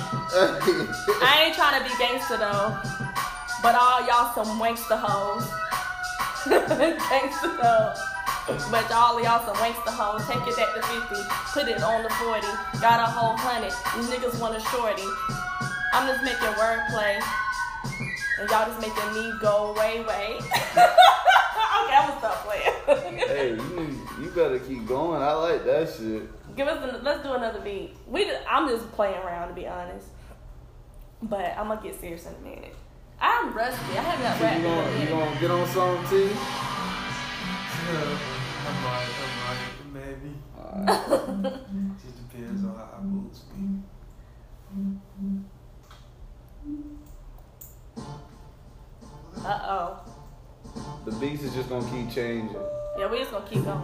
I ain't trying to be gangster though, but all y'all some wankster hoes. Gangster though. But all of y'all some wankster hoes. Take it back to 50, put it on the 40. Got a whole 100, these niggas want a shorty. I'm just making wordplay, and y'all just making me go way. Okay, I'm gonna stop playing. Hey, you better keep going. I like that shit. Let's do another beat. I'm just playing around to be honest, but I'm gonna get serious in a minute. I'm rusty. I haven't got rapped in a minute. You gonna get on something, T? I might, maybe. Just depends on how I move me. Uh-oh. The beats is just gonna keep changing. Yeah, we just gonna keep going.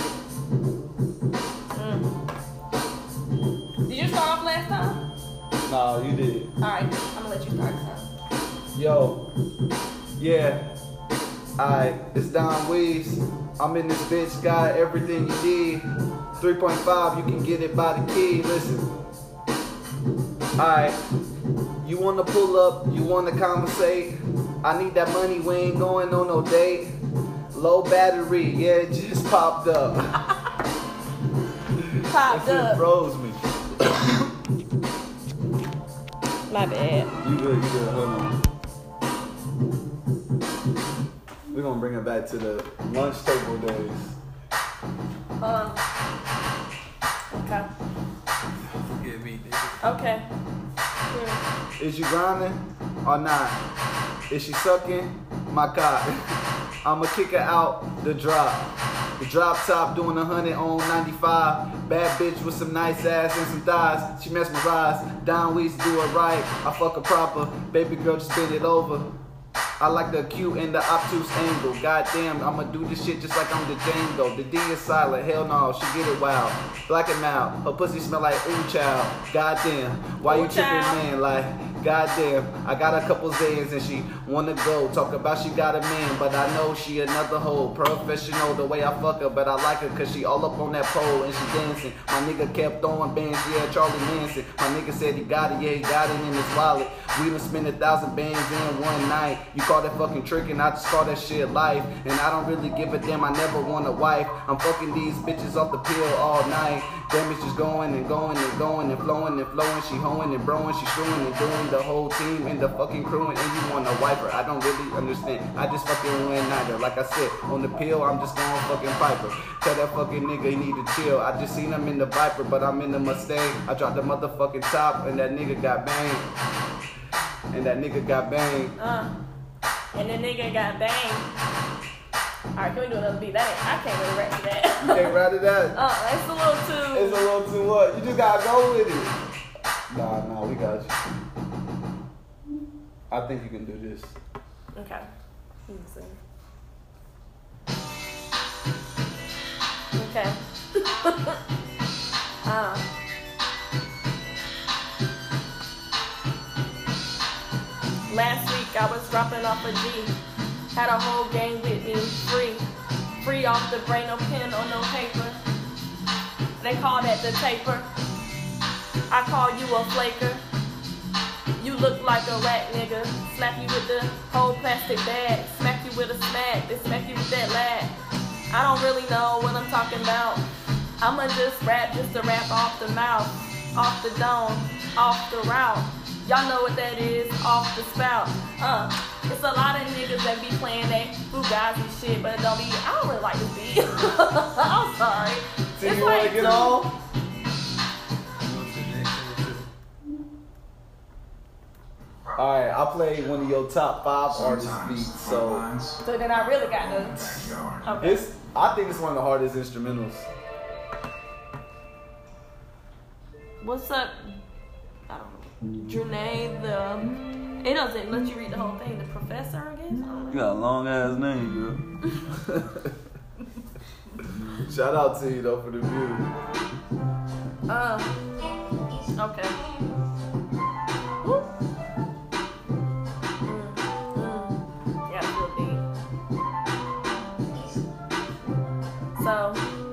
Did you start off last time? No, you did. Alright, I'm gonna let you start this time. Yo, yeah. Alright, it's Don Weez. I'm in this bitch, got everything you need. 3.5, you can get it by the key. Listen. Alright, you wanna pull up, you wanna conversate. I need that money, we ain't going on no date. Low battery, yeah, it just popped up. Popped up. Froze me. My bad. You good, hold on. We're gonna bring it back to the lunch table days. Okay. Forget me, nigga. Okay. Is you grinding or not? Is she sucking my cock? I'ma kick her out the drop. The drop top doing 100 on 95. Bad bitch with some nice ass and some thighs. She mesmerized. Don Weez do it right. I fuck her proper. Baby girl just spin it over. I like the acute and the obtuse angle. Goddamn, I'ma do this shit just like I'm the Django. The D is silent, hell no, she get it wild. Black and mild, her pussy smell like ooh child. Goddamn, why you tripping, man? Like, goddamn, I got a couple Zans and she wanna go. Talk about she got a man, but I know she another hoe. Professional the way I fuck her, but I like her cause she all up on that pole and she dancing. My nigga kept throwing bands, yeah, Charlie Manson. My nigga said he got it, yeah, he got it in his wallet. We done spent 1,000 bands in one night. You call that fucking trick and I just call that shit life. And I don't really give a damn, I never want a wife. I'm fucking these bitches off the pill all night. Damn, it's just going and going and going and flowing and flowing. She hoeing and broing, she screwing and doing the whole team and the fucking crewing. And you want a wiper, I don't really understand. I just fucking win neither. Like I said, on the pill, I'm just going fucking Piper. Tell that fucking nigga he need to chill. I just seen him in the Viper, but I'm in the Mustang. I dropped the motherfucking top and that nigga got banged. And that nigga got banged. And the nigga got banged. Alright, can we do another beat? I can't really rap to that. You can't rap to that? It's a little too... It's a little too what? You just gotta go with it. Nah, we got you. I think you can do this. Okay. Let me see. Okay. Last week I was dropping off a G. Had a whole gang with me, free off the brain, no pen or no paper. They call that the taper. I call you a flaker. You look like a rat nigga. Slap you with the whole plastic bag. Smack you with a smack. They smack you with that lag. I don't really know what I'm talking about. I'ma just rap just to rap off the mouth, off the dome, off the route. Y'all know what that is, off the spout. It's a lot of niggas that be playing that Fugazi shit, but it don't be, I don't really like this beat. I'm sorry. So it's you like wanna get on? Alright, I'll play one of your top 5 artist beats, so then I really got to, okay. I think it's one of the hardest instrumentals. What's up? I don't know. Janae, it doesn't let you read the whole thing. The professor, I guess? I don't know. You got a long ass name, girl. Shout out to you though for the view. Okay. Woo. Yeah, it's real deep. So.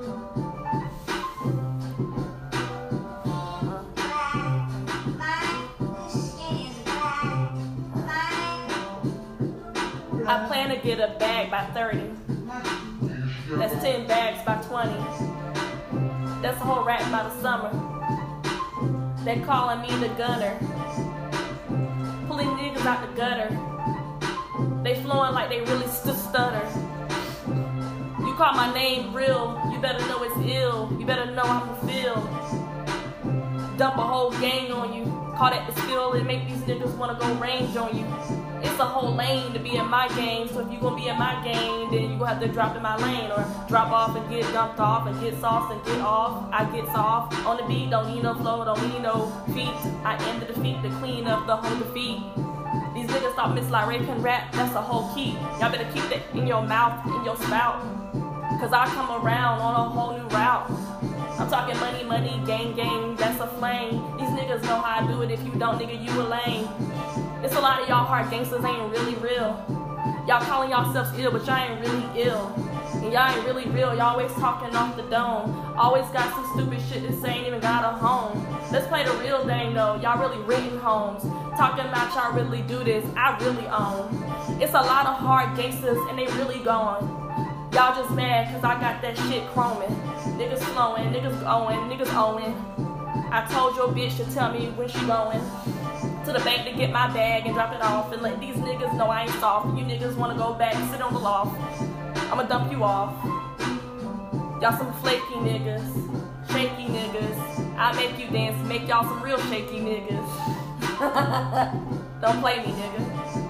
I plan to get a bag by 30. That's 10 bags by 20. That's a whole rap by the summer. They calling me the gunner. Pulling niggas out the gutter. They flowing like they really stutter. You call my name real, you better know it's ill. You better know how I feel. Dump a whole gang on you. Call that the spill and make these niggas wanna go range on you. It's a whole lane to be in my game, so if you gon' be in my game, then you gon' have to drop in my lane, or drop off and get dumped off, and get sauce and get off. I get soft on the beat, don't need no flow, don't need no feet. I am the defeat, the queen of the whole defeat. These niggas thought Miss Larray can rap, that's a whole key. Y'all better keep that in your mouth, in your spout, cause I come around on a whole new route. I'm talking money, money, gang, gang, that's a flame. These niggas know how I do it, if you don't, nigga, you a lame. It's a lot of y'all hard gangsters ain't really real. Y'all calling yourselves ill, but y'all ain't really ill. And y'all ain't really real, y'all always talking off the dome. Always got some stupid shit that say ain't even got a home. Let's play the real thing though, y'all really renting homes. Talking about y'all really do this, I really own. It's a lot of hard gangsters and they really gone. Y'all just mad cause I got that shit chroming. Niggas flowing, niggas going, niggas owing. I told your bitch to tell me when she going to the bank to get my bag and drop it off, and let these niggas know I ain't soft. You niggas wanna go back and sit on the loft, I'ma dump you off. Y'all some flaky niggas, shaky niggas. I make you dance, make y'all some real shaky niggas. Don't play me, nigga.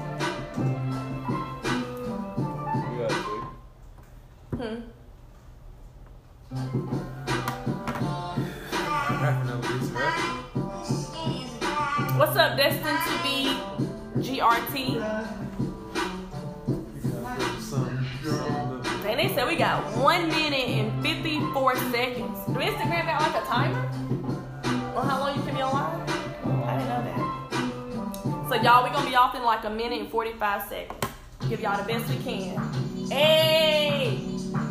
What's up, destined to be GRT? And they said we got 1 minute and 54 seconds. Do Instagram got like a timer on how long you can be online? I didn't know that. So y'all, we gonna be off in like 1 minute and 45 seconds. Give y'all the best we can. Hey!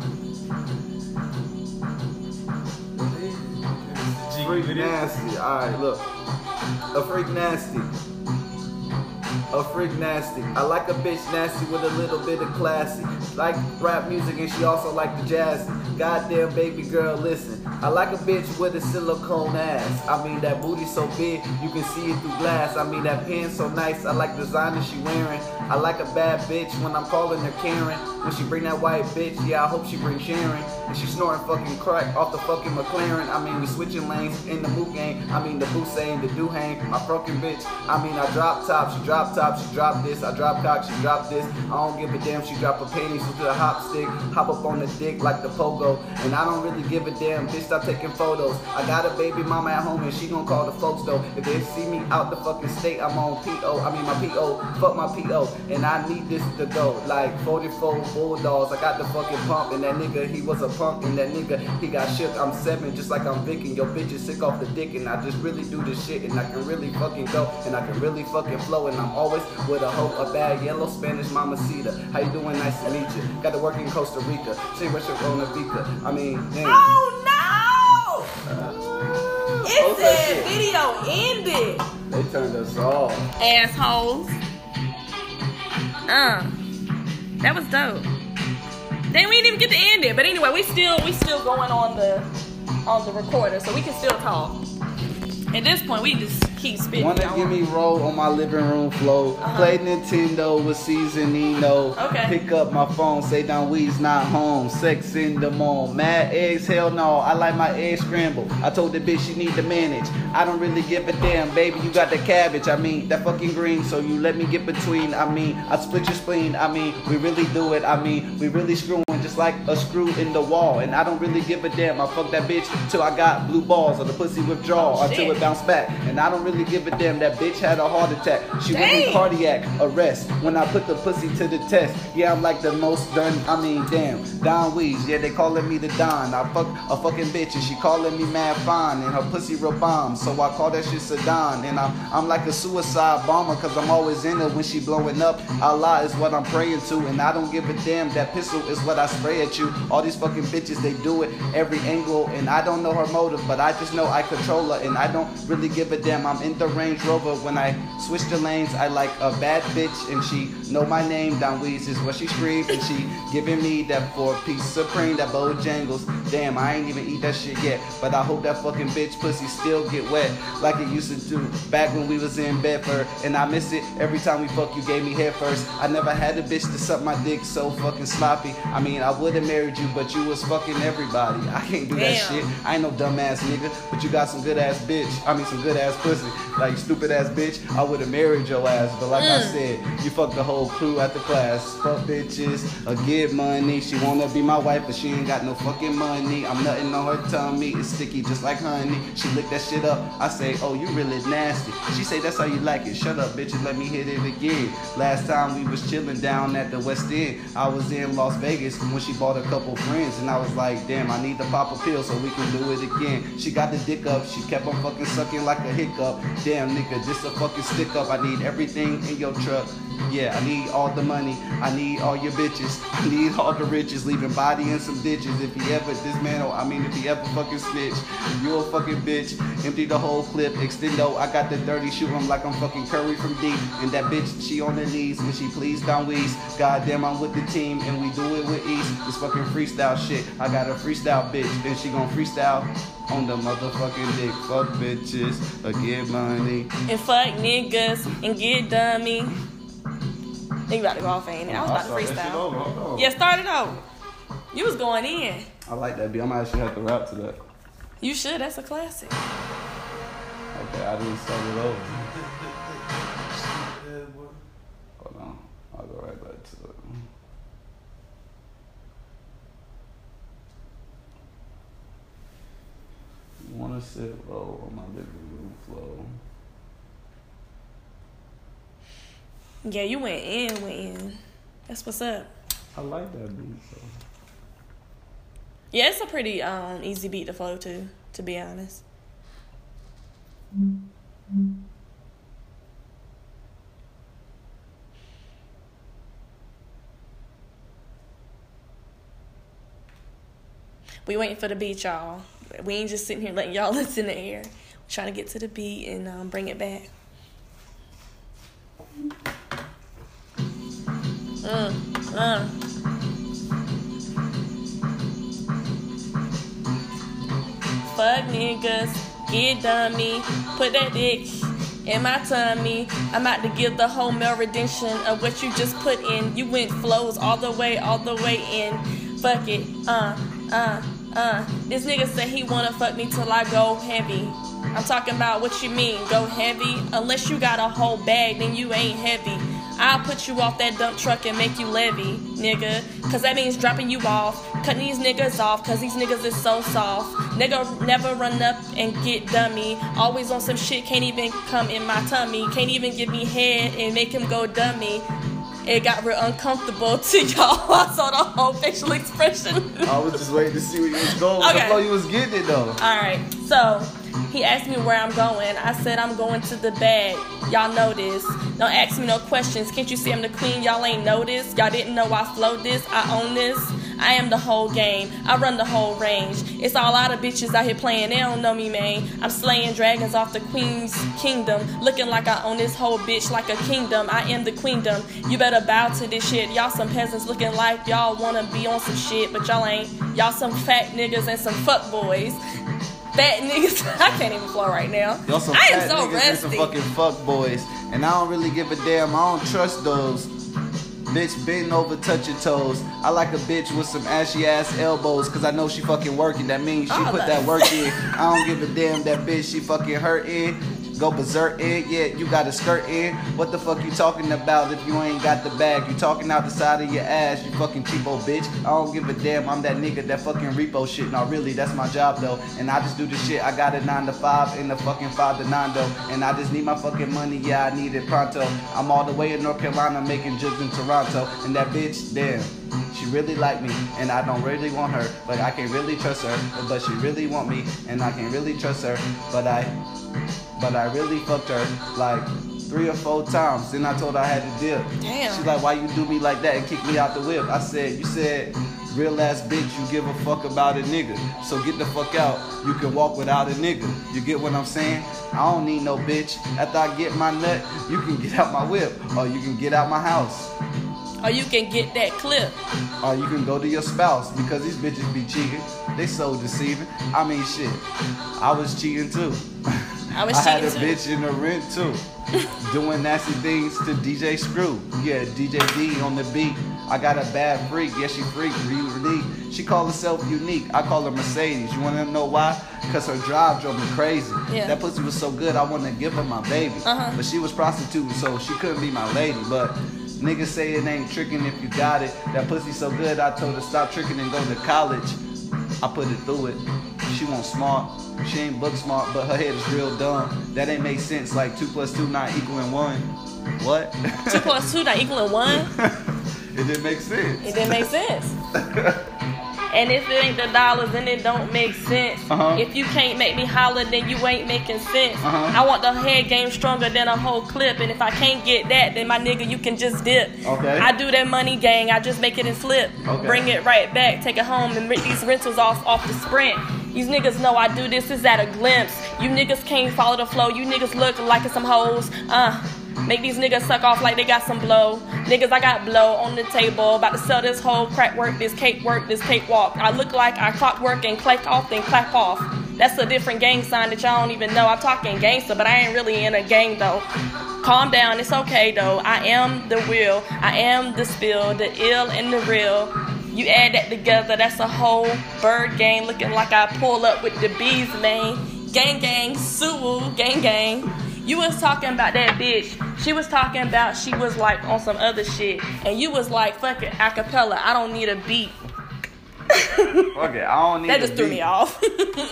Freak nasty. Alright, look. A freak nasty. A freak nasty. I like a bitch nasty with a little bit of classy. Like rap music and she also like the jazzy. Goddamn baby girl, listen. I like a bitch with a silicone ass. I mean, that booty so big, you can see it through glass. I mean, that pen so nice, I like designer she wearing. I like a bad bitch when I'm calling her Karen. When she bring that white bitch, yeah, I hope she bring Sharon. And she snorting fucking crack off the fucking McLaren. I mean, we switching lanes in the boot game. I mean, the boot saying the do hang. My fucking bitch, I mean, I drop top, she drop this. I drop cock, she drop this. I don't give a damn, she drop her panties to the hop stick. Hop up on the dick like the pogo. And I don't really give a damn, bitch, stop taking photos. I got a baby mama at home and she gon' call the folks though. If they see me out the fucking state, I'm on PO. I mean, my PO, fuck my PO. And I need this to go. Like 44 Bulldogs, I got the fucking pump. And that nigga, he was a punk. And that nigga, he got shook. I'm 7 just like I'm Vic. And your bitch is sick off the dick. And I just really do this shit. And I can really fucking go. And I can really fucking flow. And I'm always with a hoe, a bad yellow Spanish mamacita. How you doing? Nice to meet you. Got to work in Costa Rica. She Russia on the Vika. I mean, damn. Oh no! It said video ended. They turned us off. Assholes. That was dope. Then we didn't even get to end it. But anyway, we still going on the recorder, so we can still talk. At this point, we just keep spitting. Wanna give me roll on my living room floor. Play Nintendo with Seasonino. Okay. Pick up my phone, say Don Wee's not home. Sex in the mall. Mad eggs, hell no. I like my eggs scrambled. I told the bitch she need to manage. I don't really give a damn, baby. You got the cabbage. I mean, that fucking green. So you let me get between. I mean, I split your spleen. I mean, we really do it. I mean, we really screwing just like a screw in the wall. And I don't really give a damn. I fuck that bitch till I got blue balls or the pussy withdrawal until it bounce back. And I don't really give a damn. That bitch had a heart attack. She went in cardiac arrest when I put the pussy to the test. Yeah, I'm like the most done. I mean, damn, Don Weez. Yeah, they calling me the Don. I fuck a fucking bitch and she calling me mad fine. And her pussy real bomb, so I call that shit Saddam. And I'm like a suicide bomber cause I'm always in it when she blowing up. Allah is what I'm praying to. And I don't give a damn. That pistol is what I spray at you. All these fucking bitches, they do it every angle. And I don't know her motive, but I just know I control her. And I don't really give a damn. I'm in the Range Rover. When I switch the lanes, I like a bad bitch and she know my name. Don Weez is what she screams. And she giving me that 4-piece Supreme, that Bojangles. Damn, I ain't even eat that shit yet. But I hope that fucking bitch pussy still get wet like it used to do back when we was in Bedford. And I miss it every time we fuck, you gave me head first. I never had a bitch to suck my dick so fucking sloppy. I mean, I would've married you, but you was fucking everybody. I can't do that shit. I ain't no dumbass nigga, but you got some good ass bitch. I mean, some good ass pussy. Like, stupid ass bitch, I would've married your ass. But like I said, you fucked the whole crew at the class. Fuck bitches, get money. She wanna be my wife, but she ain't got no fucking money. I'm nutting on her tummy, it's sticky just like honey. She lick that shit up, I say, oh, you really nasty. She say, that's how you like it. Shut up, bitch, and let me hit it again. Last time we was chilling down at the West End, I was in Las Vegas when she bought a couple friends. And I was like, damn, I need to pop a pill so we can do it again. She got the dick up, she kept on fucking sucking like a hiccup. Damn, nigga, this a fucking stick up. I need everything in your truck. Yeah, I need all the money. I need all your bitches. I need all the riches. Leaving body in some ditches. If he ever dismantle, I mean if he ever fucking snitch, you a fucking bitch. Empty the whole clip. Extendo, I got the dirty. Shoot him like I'm fucking Curry from deep. And that bitch, she on her knees. When she please Don Weez. Goddamn, I'm with the team and we do it with ease. This fucking freestyle shit. I got a freestyle bitch. And she gon' freestyle on the motherfucking dick. Fuck bitches, get money. And fuck niggas and get dummy. You about to go off, ain't it? I was about to freestyle. Yeah, start it over. You was going in. I like that beat. I might actually have to rap to that. You should. That's a classic. Okay, I didn't start it over. Hold on. I'll go right back to it. You wanna sit low on my living room floor. Yeah, you went in. That's what's up. I like that beat, so. Yeah, it's a pretty easy beat to flow to be honest. We waiting for the beat, y'all. We ain't just sitting here letting y'all listen to air. We're trying to get to the beat and bring it back. fuck niggas, get dummy, put that dick in my tummy. I'm about to give the whole male redemption of what you just put in. You went flows all the way in. Fuck it, This nigga said he wanna fuck me till I go heavy. I'm talking about what you mean, go heavy? Unless you got a whole bag, then you ain't heavy. I'll put you off that dump truck and make you levy, nigga. Cause that means dropping you off, cutting these niggas off, cause these niggas is so soft. Nigga never run up and get dummy. Always on some shit, can't even come in my tummy. Can't even give me head and make him go dummy. It got real uncomfortable to y'all. I saw the whole facial expression. I was just waiting to see where you was going. Okay. I thought you was getting it though. Alright, so he asked me where I'm going. I said I'm going to the bag. Y'all know this. Don't ask me no questions. Can't you see I'm the queen? Y'all ain't noticed. Y'all didn't know I flowed this. I own this. I am the whole game. I run the whole range. It's all lot of bitches out here playing. They don't know me, man. I'm slaying dragons off the queen's kingdom. Looking like I own this whole bitch like a kingdom. I am the queendom. You better bow to this shit. Y'all some peasants looking like y'all wanna be on some shit, but y'all ain't. Y'all some fat niggas and some fuck boys. Fat niggas. I can't even flow right now. Y'all some I fat am so niggas rusty. and some fucking fuck boys. And I don't really give a damn. I don't trust those. Bitch bend over, touch your toes. I like a bitch with some ashy ass elbows, cause I know she fucking working. That means she put that work in. I don't give a damn that bitch she fucking hurting. Go berserk in, yeah, you got a skirt in. What the fuck you talking about if you ain't got the bag? You talking out the side of your ass, you fucking cheapo bitch. I don't give a damn, I'm that nigga that fucking repo shit. No, really, that's my job though. And I just do the shit, I got it 9 to 5 and the fucking 5 to 9 though. And I just need my fucking money, yeah, I need it pronto. I'm all the way in North Carolina making jugs in Toronto. And that bitch, damn, she really like me. And I don't really want her, but I can really trust her. But she really want me, and I can really trust her. But I really fucked her like 3 or 4 times. Then I told her I had to dip. Damn. She's like, why you do me like that and kick me out the whip? I said, you said, real ass bitch, you give a fuck about a nigga. So get the fuck out. You can walk without a nigga. You get what I'm saying? I don't need no bitch. After I get my nut, you can get out my whip. Or you can get out my house. Or you can get that clip. Or you can go to your spouse, because these bitches be cheating. They so deceiving. I mean, shit. I was cheating too. I had a bitch in the rent too. Doing nasty things to DJ Screw. Yeah, DJ D on the beat. I got a bad freak. Yeah, she freak. Really. She call herself unique. I call her Mercedes. You wanna know why? Cause her drive drove me crazy. Yeah. That pussy was so good, I wanna give her my baby. But she was prostituting, so she couldn't be my lady. But niggas say it ain't tricking if you got it. That pussy so good, I told her stop tricking and go to college. I put it through it. She won't smart. She ain't book smart, but her head is real dumb. That ain't make sense, like 2 + 2 not equaling 1. What? 2 + 2 not equaling 1? It didn't make sense. It didn't make sense. And if it ain't the dollars, then it don't make sense. If you can't make me holler, then you ain't making sense. I want the head game stronger than a whole clip. And if I can't get that, then my nigga, you can just dip. Okay. I do that money gang, I just make it and flip. Okay. Bring it right back, take it home and rip these rentals off the sprint. These niggas know I do this is at a glimpse. You niggas can't follow the flow. You niggas look like some hoes. Make these niggas suck off like they got some blow. Niggas, I got blow on the table. About to sell this whole crack work, this cake walk. I look like I clock work and clack off, then clap off. That's a different gang sign that y'all don't even know. I'm talking gangster, but I ain't really in a gang though. Calm down, it's okay though. I am the real, I am the spill, the ill and the real. You add that together, that's a whole bird gang looking like I pull up with the bees, man. Gang gang, Sue, gang gang. You was talking about that bitch. She was talking about she was like on some other shit. And you was like, fuck it, acapella. I don't need a beat. Okay, I don't need that just threw me off.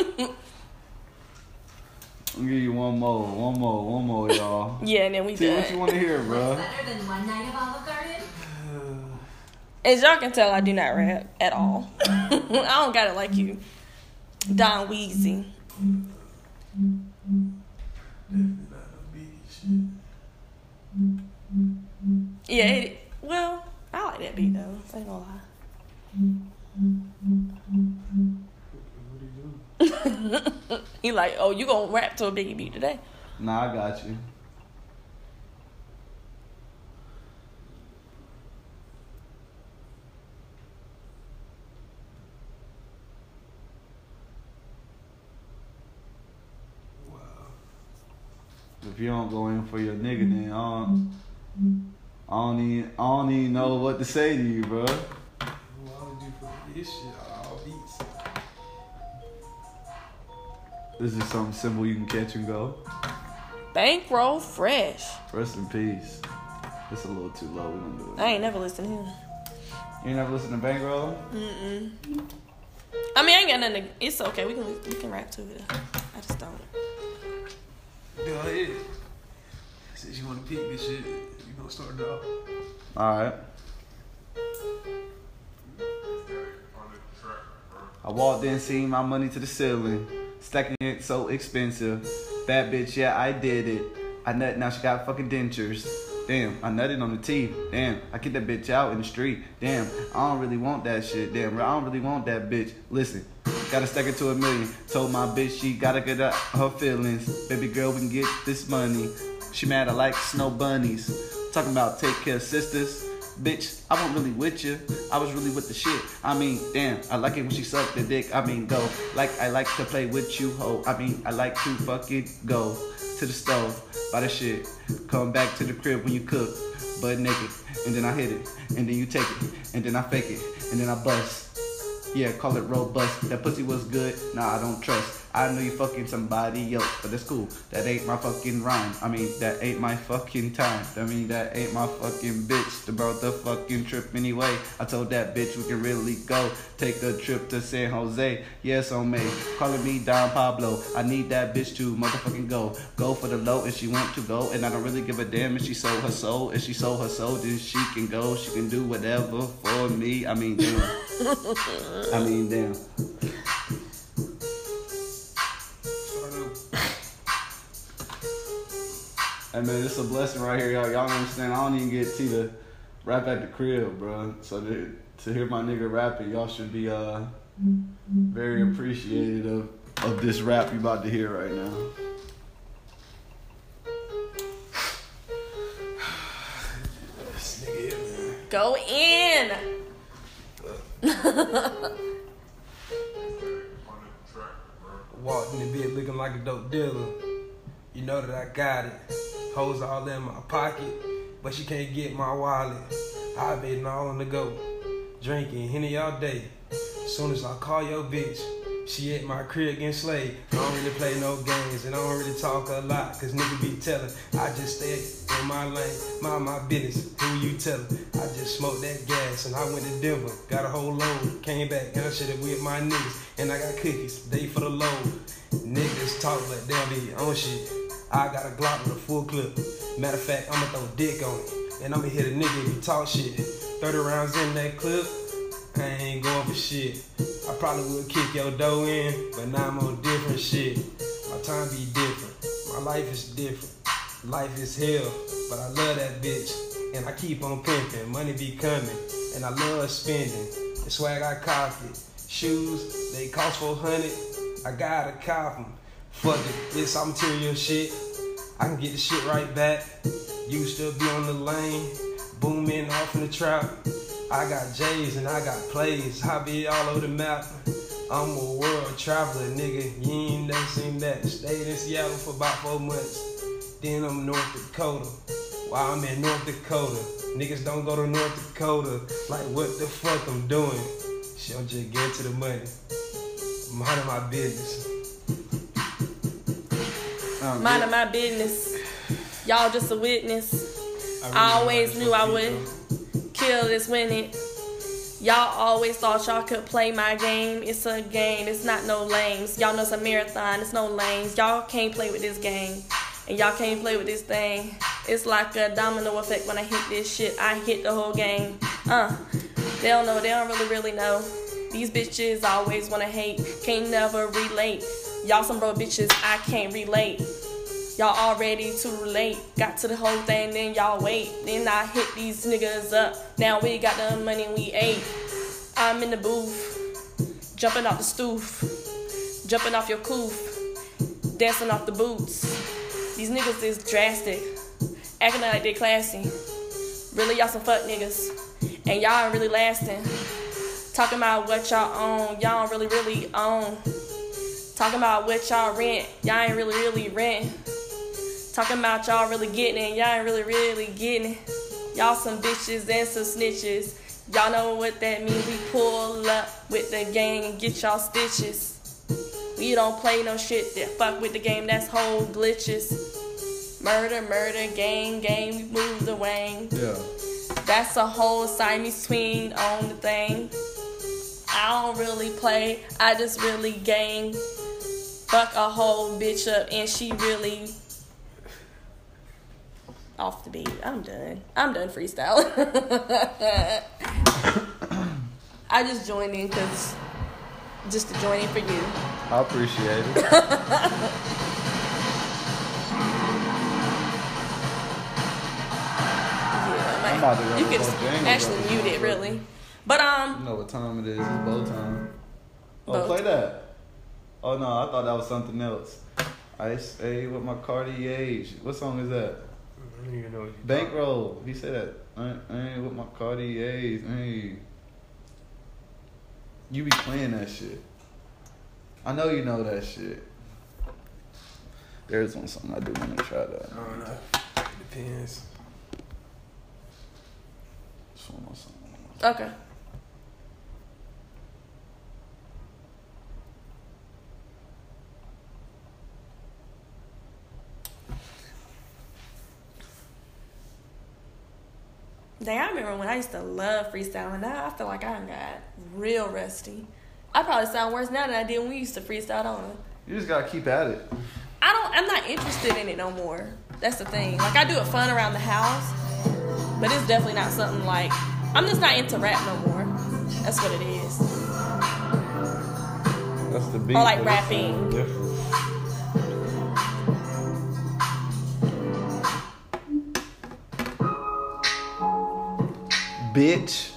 I'll give you one more, y'all. Yeah, and then we See done. what you want to hear, bro. Better than one night of Olive Garden? As y'all can tell, I do not rap at all. I don't got it like you. Don Weezy. Yeah, well, I like that beat though. I ain't gonna lie. He like, oh, you gonna rap to a Biggie beat today? Nah, I got you. If you don't go in for your nigga, then I don't even know what to say to you, bro. Why would you put this shit all beats? This is something simple you can catch and go. Bankroll Fresh. Rest in peace. It's a little too low. We don't do it. I ain't never listened to him. You ain't never listened to Bankroll? Mm-mm. I mean, I ain't got nothing to, it's okay. We can rap to it. I just don't. Go ahead. Since you want to pick this shit, you gonna start it off. Alright. I walked in, seen my money to the ceiling. Stacking it so expensive. Bad bitch, yeah, I did it. I nut, now she got fucking dentures. Damn, I nutted on the teeth. Damn, I kicked that bitch out in the street. Damn, I don't really want that shit. Damn, I don't really want that bitch. Listen, gotta stack it to 1 million. Told my bitch she gotta get out her feelings. Baby girl, we can get this money. She mad I like snow bunnies. Talking about take care of sisters. Bitch, I wasn't really with you. I was really with the shit. I mean, damn, I like it when she suck the dick. I mean, go. Like, I like to play with you, ho. I mean, I like to fucking go to the stove, buy the shit. Come back to the crib when you cook, butt naked. And then I hit it, and then you take it, and then I fake it, and then I bust. Yeah, call it robust. That pussy was good, nah, I don't trust. I know you fucking somebody else, but that's cool. That ain't my fucking rhyme. I mean, that ain't my fucking time. I mean, that ain't my fucking bitch. About the fucking trip anyway. I told that bitch we can really go. Take a trip to San Jose. Yes, on me. Calling me Don Pablo. I need that bitch to motherfucking go. Go for the low if she want to go. And I don't really give a damn if she sold her soul. If she sold her soul, then she can go. She can do whatever for me. I mean, damn. I mean, damn. Hey man, it's a blessing right here, y'all. Y'all understand? I don't even get to rap at the crib, bro. So to hear my nigga rapping, y'all should be very appreciative of this rap you about to hear right now. This nigga here, man. Go in. Walked in the bed looking like a dope dealer. You know that I got it. Hoes all in my pocket, but she can't get my wallet. I've been all on the go, drinking Henny all day. Soon as I call your bitch, she at my crib getting slayed. I don't really play no games, and I don't really talk a lot, cause nigga be telling. I just stay in my lane, mind my business, who you telling? I just smoked that gas, and I went to Denver, got a whole load. Came back, and I shit with my niggas, and I got cookies, they for the load. Niggas talk, but they don't be on shit. I got a Glock with a full clip. Matter of fact, I'ma throw dick on it. And I'ma hit a nigga if he talk shit. 30 rounds in that clip, I ain't going for shit. I probably would kick your dough in, but now I'm on different shit. My time be different. My life is different. Life is hell, but I love that bitch. And I keep on pimping. Money be coming, and I love spending. The swag I copied. Shoes, they cost $400. I gotta cop them. Fuck it, this all material shit. I can get the shit right back. Used to be on the lane, booming off in the trap. I got J's and I got plays. I be all over the map. I'm a world traveler, nigga. You ain't never seen that. Stayed in Seattle for about 4 months. Then I'm North Dakota. While I'm in North Dakota, niggas don't go to North Dakota. Like what the fuck I'm doing? She'll just get to the money. I'm minding my business. Minding my business. Y'all just a witness. I always knew I would kill this winning. Y'all always thought y'all could play my game. It's a game. It's not no lanes. Y'all know it's a marathon. It's no lanes. Y'all can't play with this game. And y'all can't play with this thing. It's like a domino effect when I hit this shit. I hit the whole game. They don't know. They don't really know. These bitches always wanna hate. Can't never relate. Y'all some bro bitches, I can't relate. Y'all all ready to relate. Got to the whole thing, then y'all wait. Then I hit these niggas up. Now we got the money we ate. I'm in the booth, jumping off the stoof, jumping off your coof, dancing off the boots. These niggas is drastic, acting like they classy. Really, y'all some fuck niggas, and y'all ain't really lasting. Talking about what y'all own, y'all don't really own. Talking about what y'all rent, y'all ain't really rent. Talking about y'all really getting it, y'all ain't really getting it. Y'all some bitches and some snitches. Y'all know what that means. We pull up with the gang and get y'all stitches. We don't play no shit that fuck with the game, that's whole glitches. Murder, gang, we move the wang. Yeah. That's a whole Siamese twin on the thing. I don't really play, I just really gang. Fuck a whole bitch up and she really off the beat. I'm done freestyling. I just joined in just to join in for you. I appreciate it. I'm about to run You a can little jingle actually up. mute it, really. But You know what time it is? It's bow time. Oh, Bow play time. that. Oh no, I thought that was something else. I stay with my Cartiers. What song is that? I don't even know what you Bankroll. He said that. I ain't with my Cartiers. Hey. You be playing that shit. I know you know that shit. There's one song I do want to try that. I don't know. It depends. Just one more song. okay. Dang, I remember when I used to love freestyling. Now I feel like I got real rusty. I probably sound worse now than I did when we used to freestyle on it. You just gotta keep at it. I'm not interested in it no more. That's the thing. Like, I do it fun around the house, but it's definitely not something like, I'm just not into rap no more. That's what it is. That's the beat. Or like but it's something rapping. different. Bitch.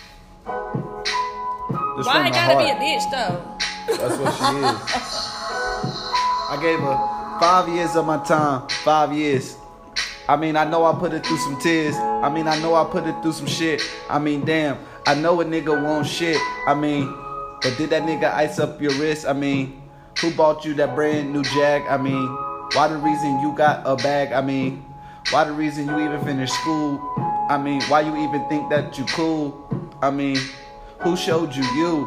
This Why from it the gotta be a heart. bitch though? That's what she is. I gave her 5 years of my time. 5 years. I mean, I know I put her through some tears. I mean, I know I put her through some shit. I mean, damn. I know a nigga won't shit. I mean, but did that nigga ice up your wrist? I mean, who bought you that brand new Jag? I mean, why the reason you got a bag? I mean, why the reason you even finished school? I mean, why you even think that you cool? I mean, who showed you you?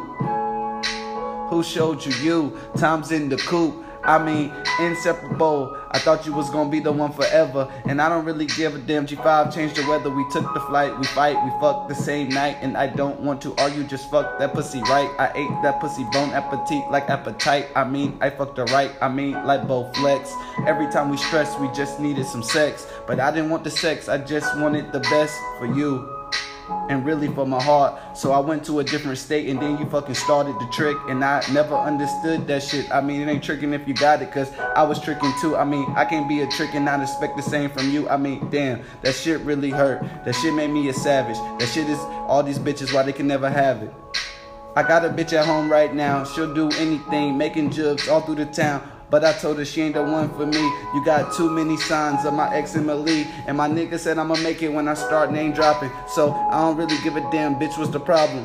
Who showed you you? Time's in the coop. I mean, inseparable. I thought you was gonna be the one forever. And I don't really give a damn. G5 changed the weather. We took the flight. We fight. We fuck the same night. And I don't want to argue. Just fuck that pussy right. I ate that pussy bone appetite like appetite. I mean, I fucked her right. I mean, like both flex. Every time we stressed, we just needed some sex. But I didn't want the sex. I just wanted the best for you. And really for my heart. So I went to a different state and then you fucking started the trick. And I never understood that shit. I mean, it ain't tricking if you got it, cause I was tricking too. I mean, I can't be a trick and not expect the same from you. I mean, damn, that shit really hurt. That shit made me a savage. That shit is all these bitches, why they can never have it. I got a bitch at home right now. She'll do anything, making jugs all through the town. But I told her she ain't the one for me. You got too many signs of my ex and Malik. And my nigga said I'ma make it when I start name dropping. So I don't really give a damn, bitch was the problem.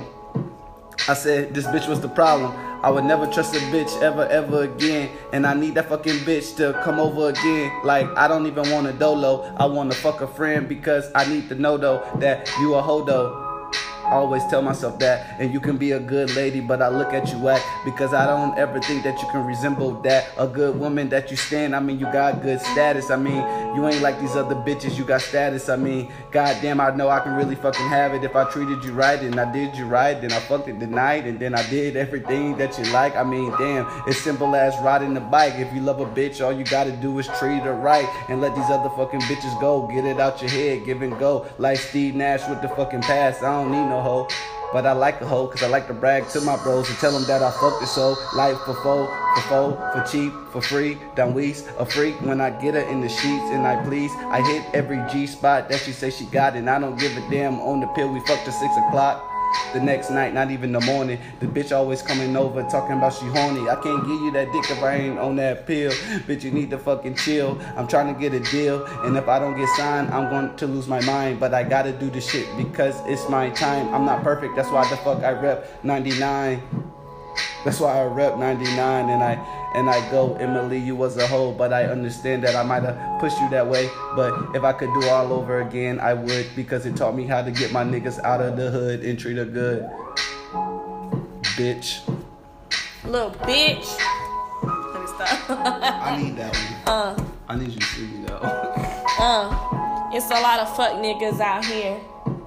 I said this bitch was the problem. I would never trust a bitch ever again. And I need that fucking bitch to come over again. Like, I don't even want a dolo. I want to fuck a friend because I need to know though that you a hoe though. I always tell myself that, and you can be a good lady, but I look at you whack because I don't ever think that you can resemble that. A good woman that you stand, I mean, you got good status. I mean, you ain't like these other bitches, you got status. I mean, goddamn, I know I can really fucking have it if I treated you right, and I did you right, then I fucked it tonight, and then I did everything that you like. I mean, damn, it's simple as riding the bike. If you love a bitch, all you gotta do is treat her right, and let these other fucking bitches go. Get it out your head, give and go, like Steve Nash with the fucking pass. I don't need no hoe, but I like a hoe, cause I like to brag to my bros and tell them that I fucked it so. Life for for cheap, for free, down we's a freak when I get her in the sheets and I please. I hit every G spot that she say she got, and I don't give a damn. On the pill, we fucked till 6 o'clock. The next night, not even the morning. The bitch always coming over talking about she horny. I can't give you that dick if I ain't on that pill. Bitch, you need to fucking chill. I'm trying to get a deal, and if I don't get signed, I'm going to lose my mind. But I gotta do this shit because it's my time. I'm not perfect, that's why the fuck I rep 99. That's why I rep 99, and I go, Emily, you was a hoe, but I understand that I might have pushed you that way. But if I could do all over again, I would, because it taught me how to get my niggas out of the hood and treat her good. Bitch. Little bitch. Let me stop. I need that one. I need you to see me though. It's a lot of fuck niggas out here.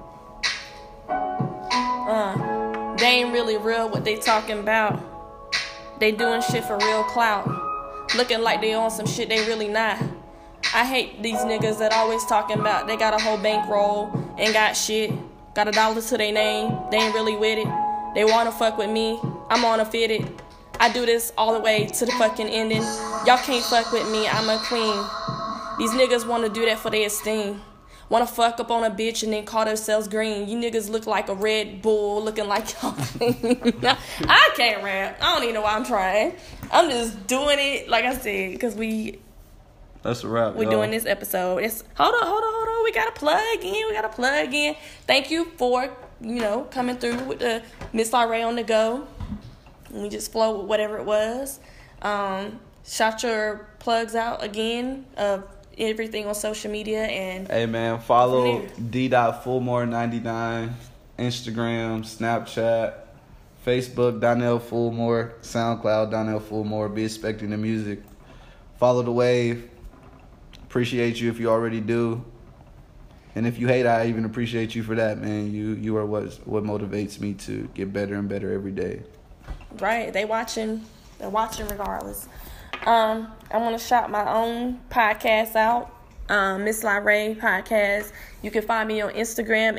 They ain't really real what they talking about. They doing shit for real clout. Looking like they on some shit they really not. I hate these niggas that always talking about they got a whole bankroll, ain't got shit, got $1 to their name, they ain't really with it. They wanna fuck with me, I'm on a fitted. I do this all the way to the fucking ending. Y'all can't fuck with me, I'm a queen. These niggas wanna do that for their esteem. Wanna fuck up on a bitch and then call themselves green. You niggas look like a Red Bull, looking like y'all. I can't rap. I don't even know why I'm trying. I'm just doing it, like I said, because That's a wrap. we're doing this episode. It's hold on. We gotta plug in. Thank you for coming through with the Miss Larray on the go. We just flow with whatever it was. Shout your plugs out again of everything on social media and. Hey man, follow d.fullmore99, Instagram, Snapchat, Facebook, Donnell Fullmore, SoundCloud, Donnell Fullmore. Be expecting the music. Follow the wave. Appreciate you if you already do. And if you hate, I even appreciate you for that, man. You are what motivates me to get better and better every day. Right, they're watching regardless. I want to shout my own podcast out, Miss Larray Podcast. You can find me on Instagram,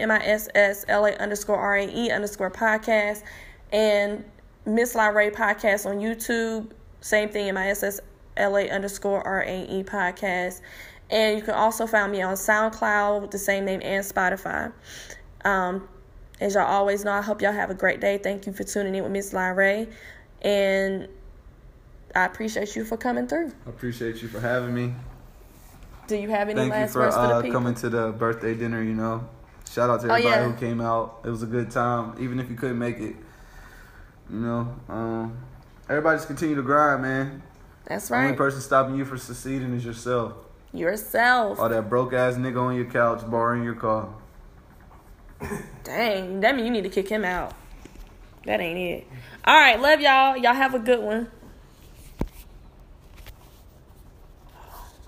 MISSLA_RAE_podcast, and Miss Larray Podcast on YouTube. Same thing, MISSLA_RAE podcast. And you can also find me on SoundCloud with the same name and Spotify. As y'all always know, I hope y'all have a great day. Thank you for tuning in with Miss Larray. And I appreciate you for coming through. I appreciate you for having me. Do you have any Thank last you words for the for people? coming to the birthday dinner, Shout out to everybody who came out. It was a good time, even if you couldn't make it. Everybody just continue to grind, man. That's The only right. person stopping you from succeeding is yourself. Yourself. All that broke-ass nigga on your couch borrowing your car. Dang, that means you need to kick him out. That ain't it. All right, love y'all. Y'all have a good one.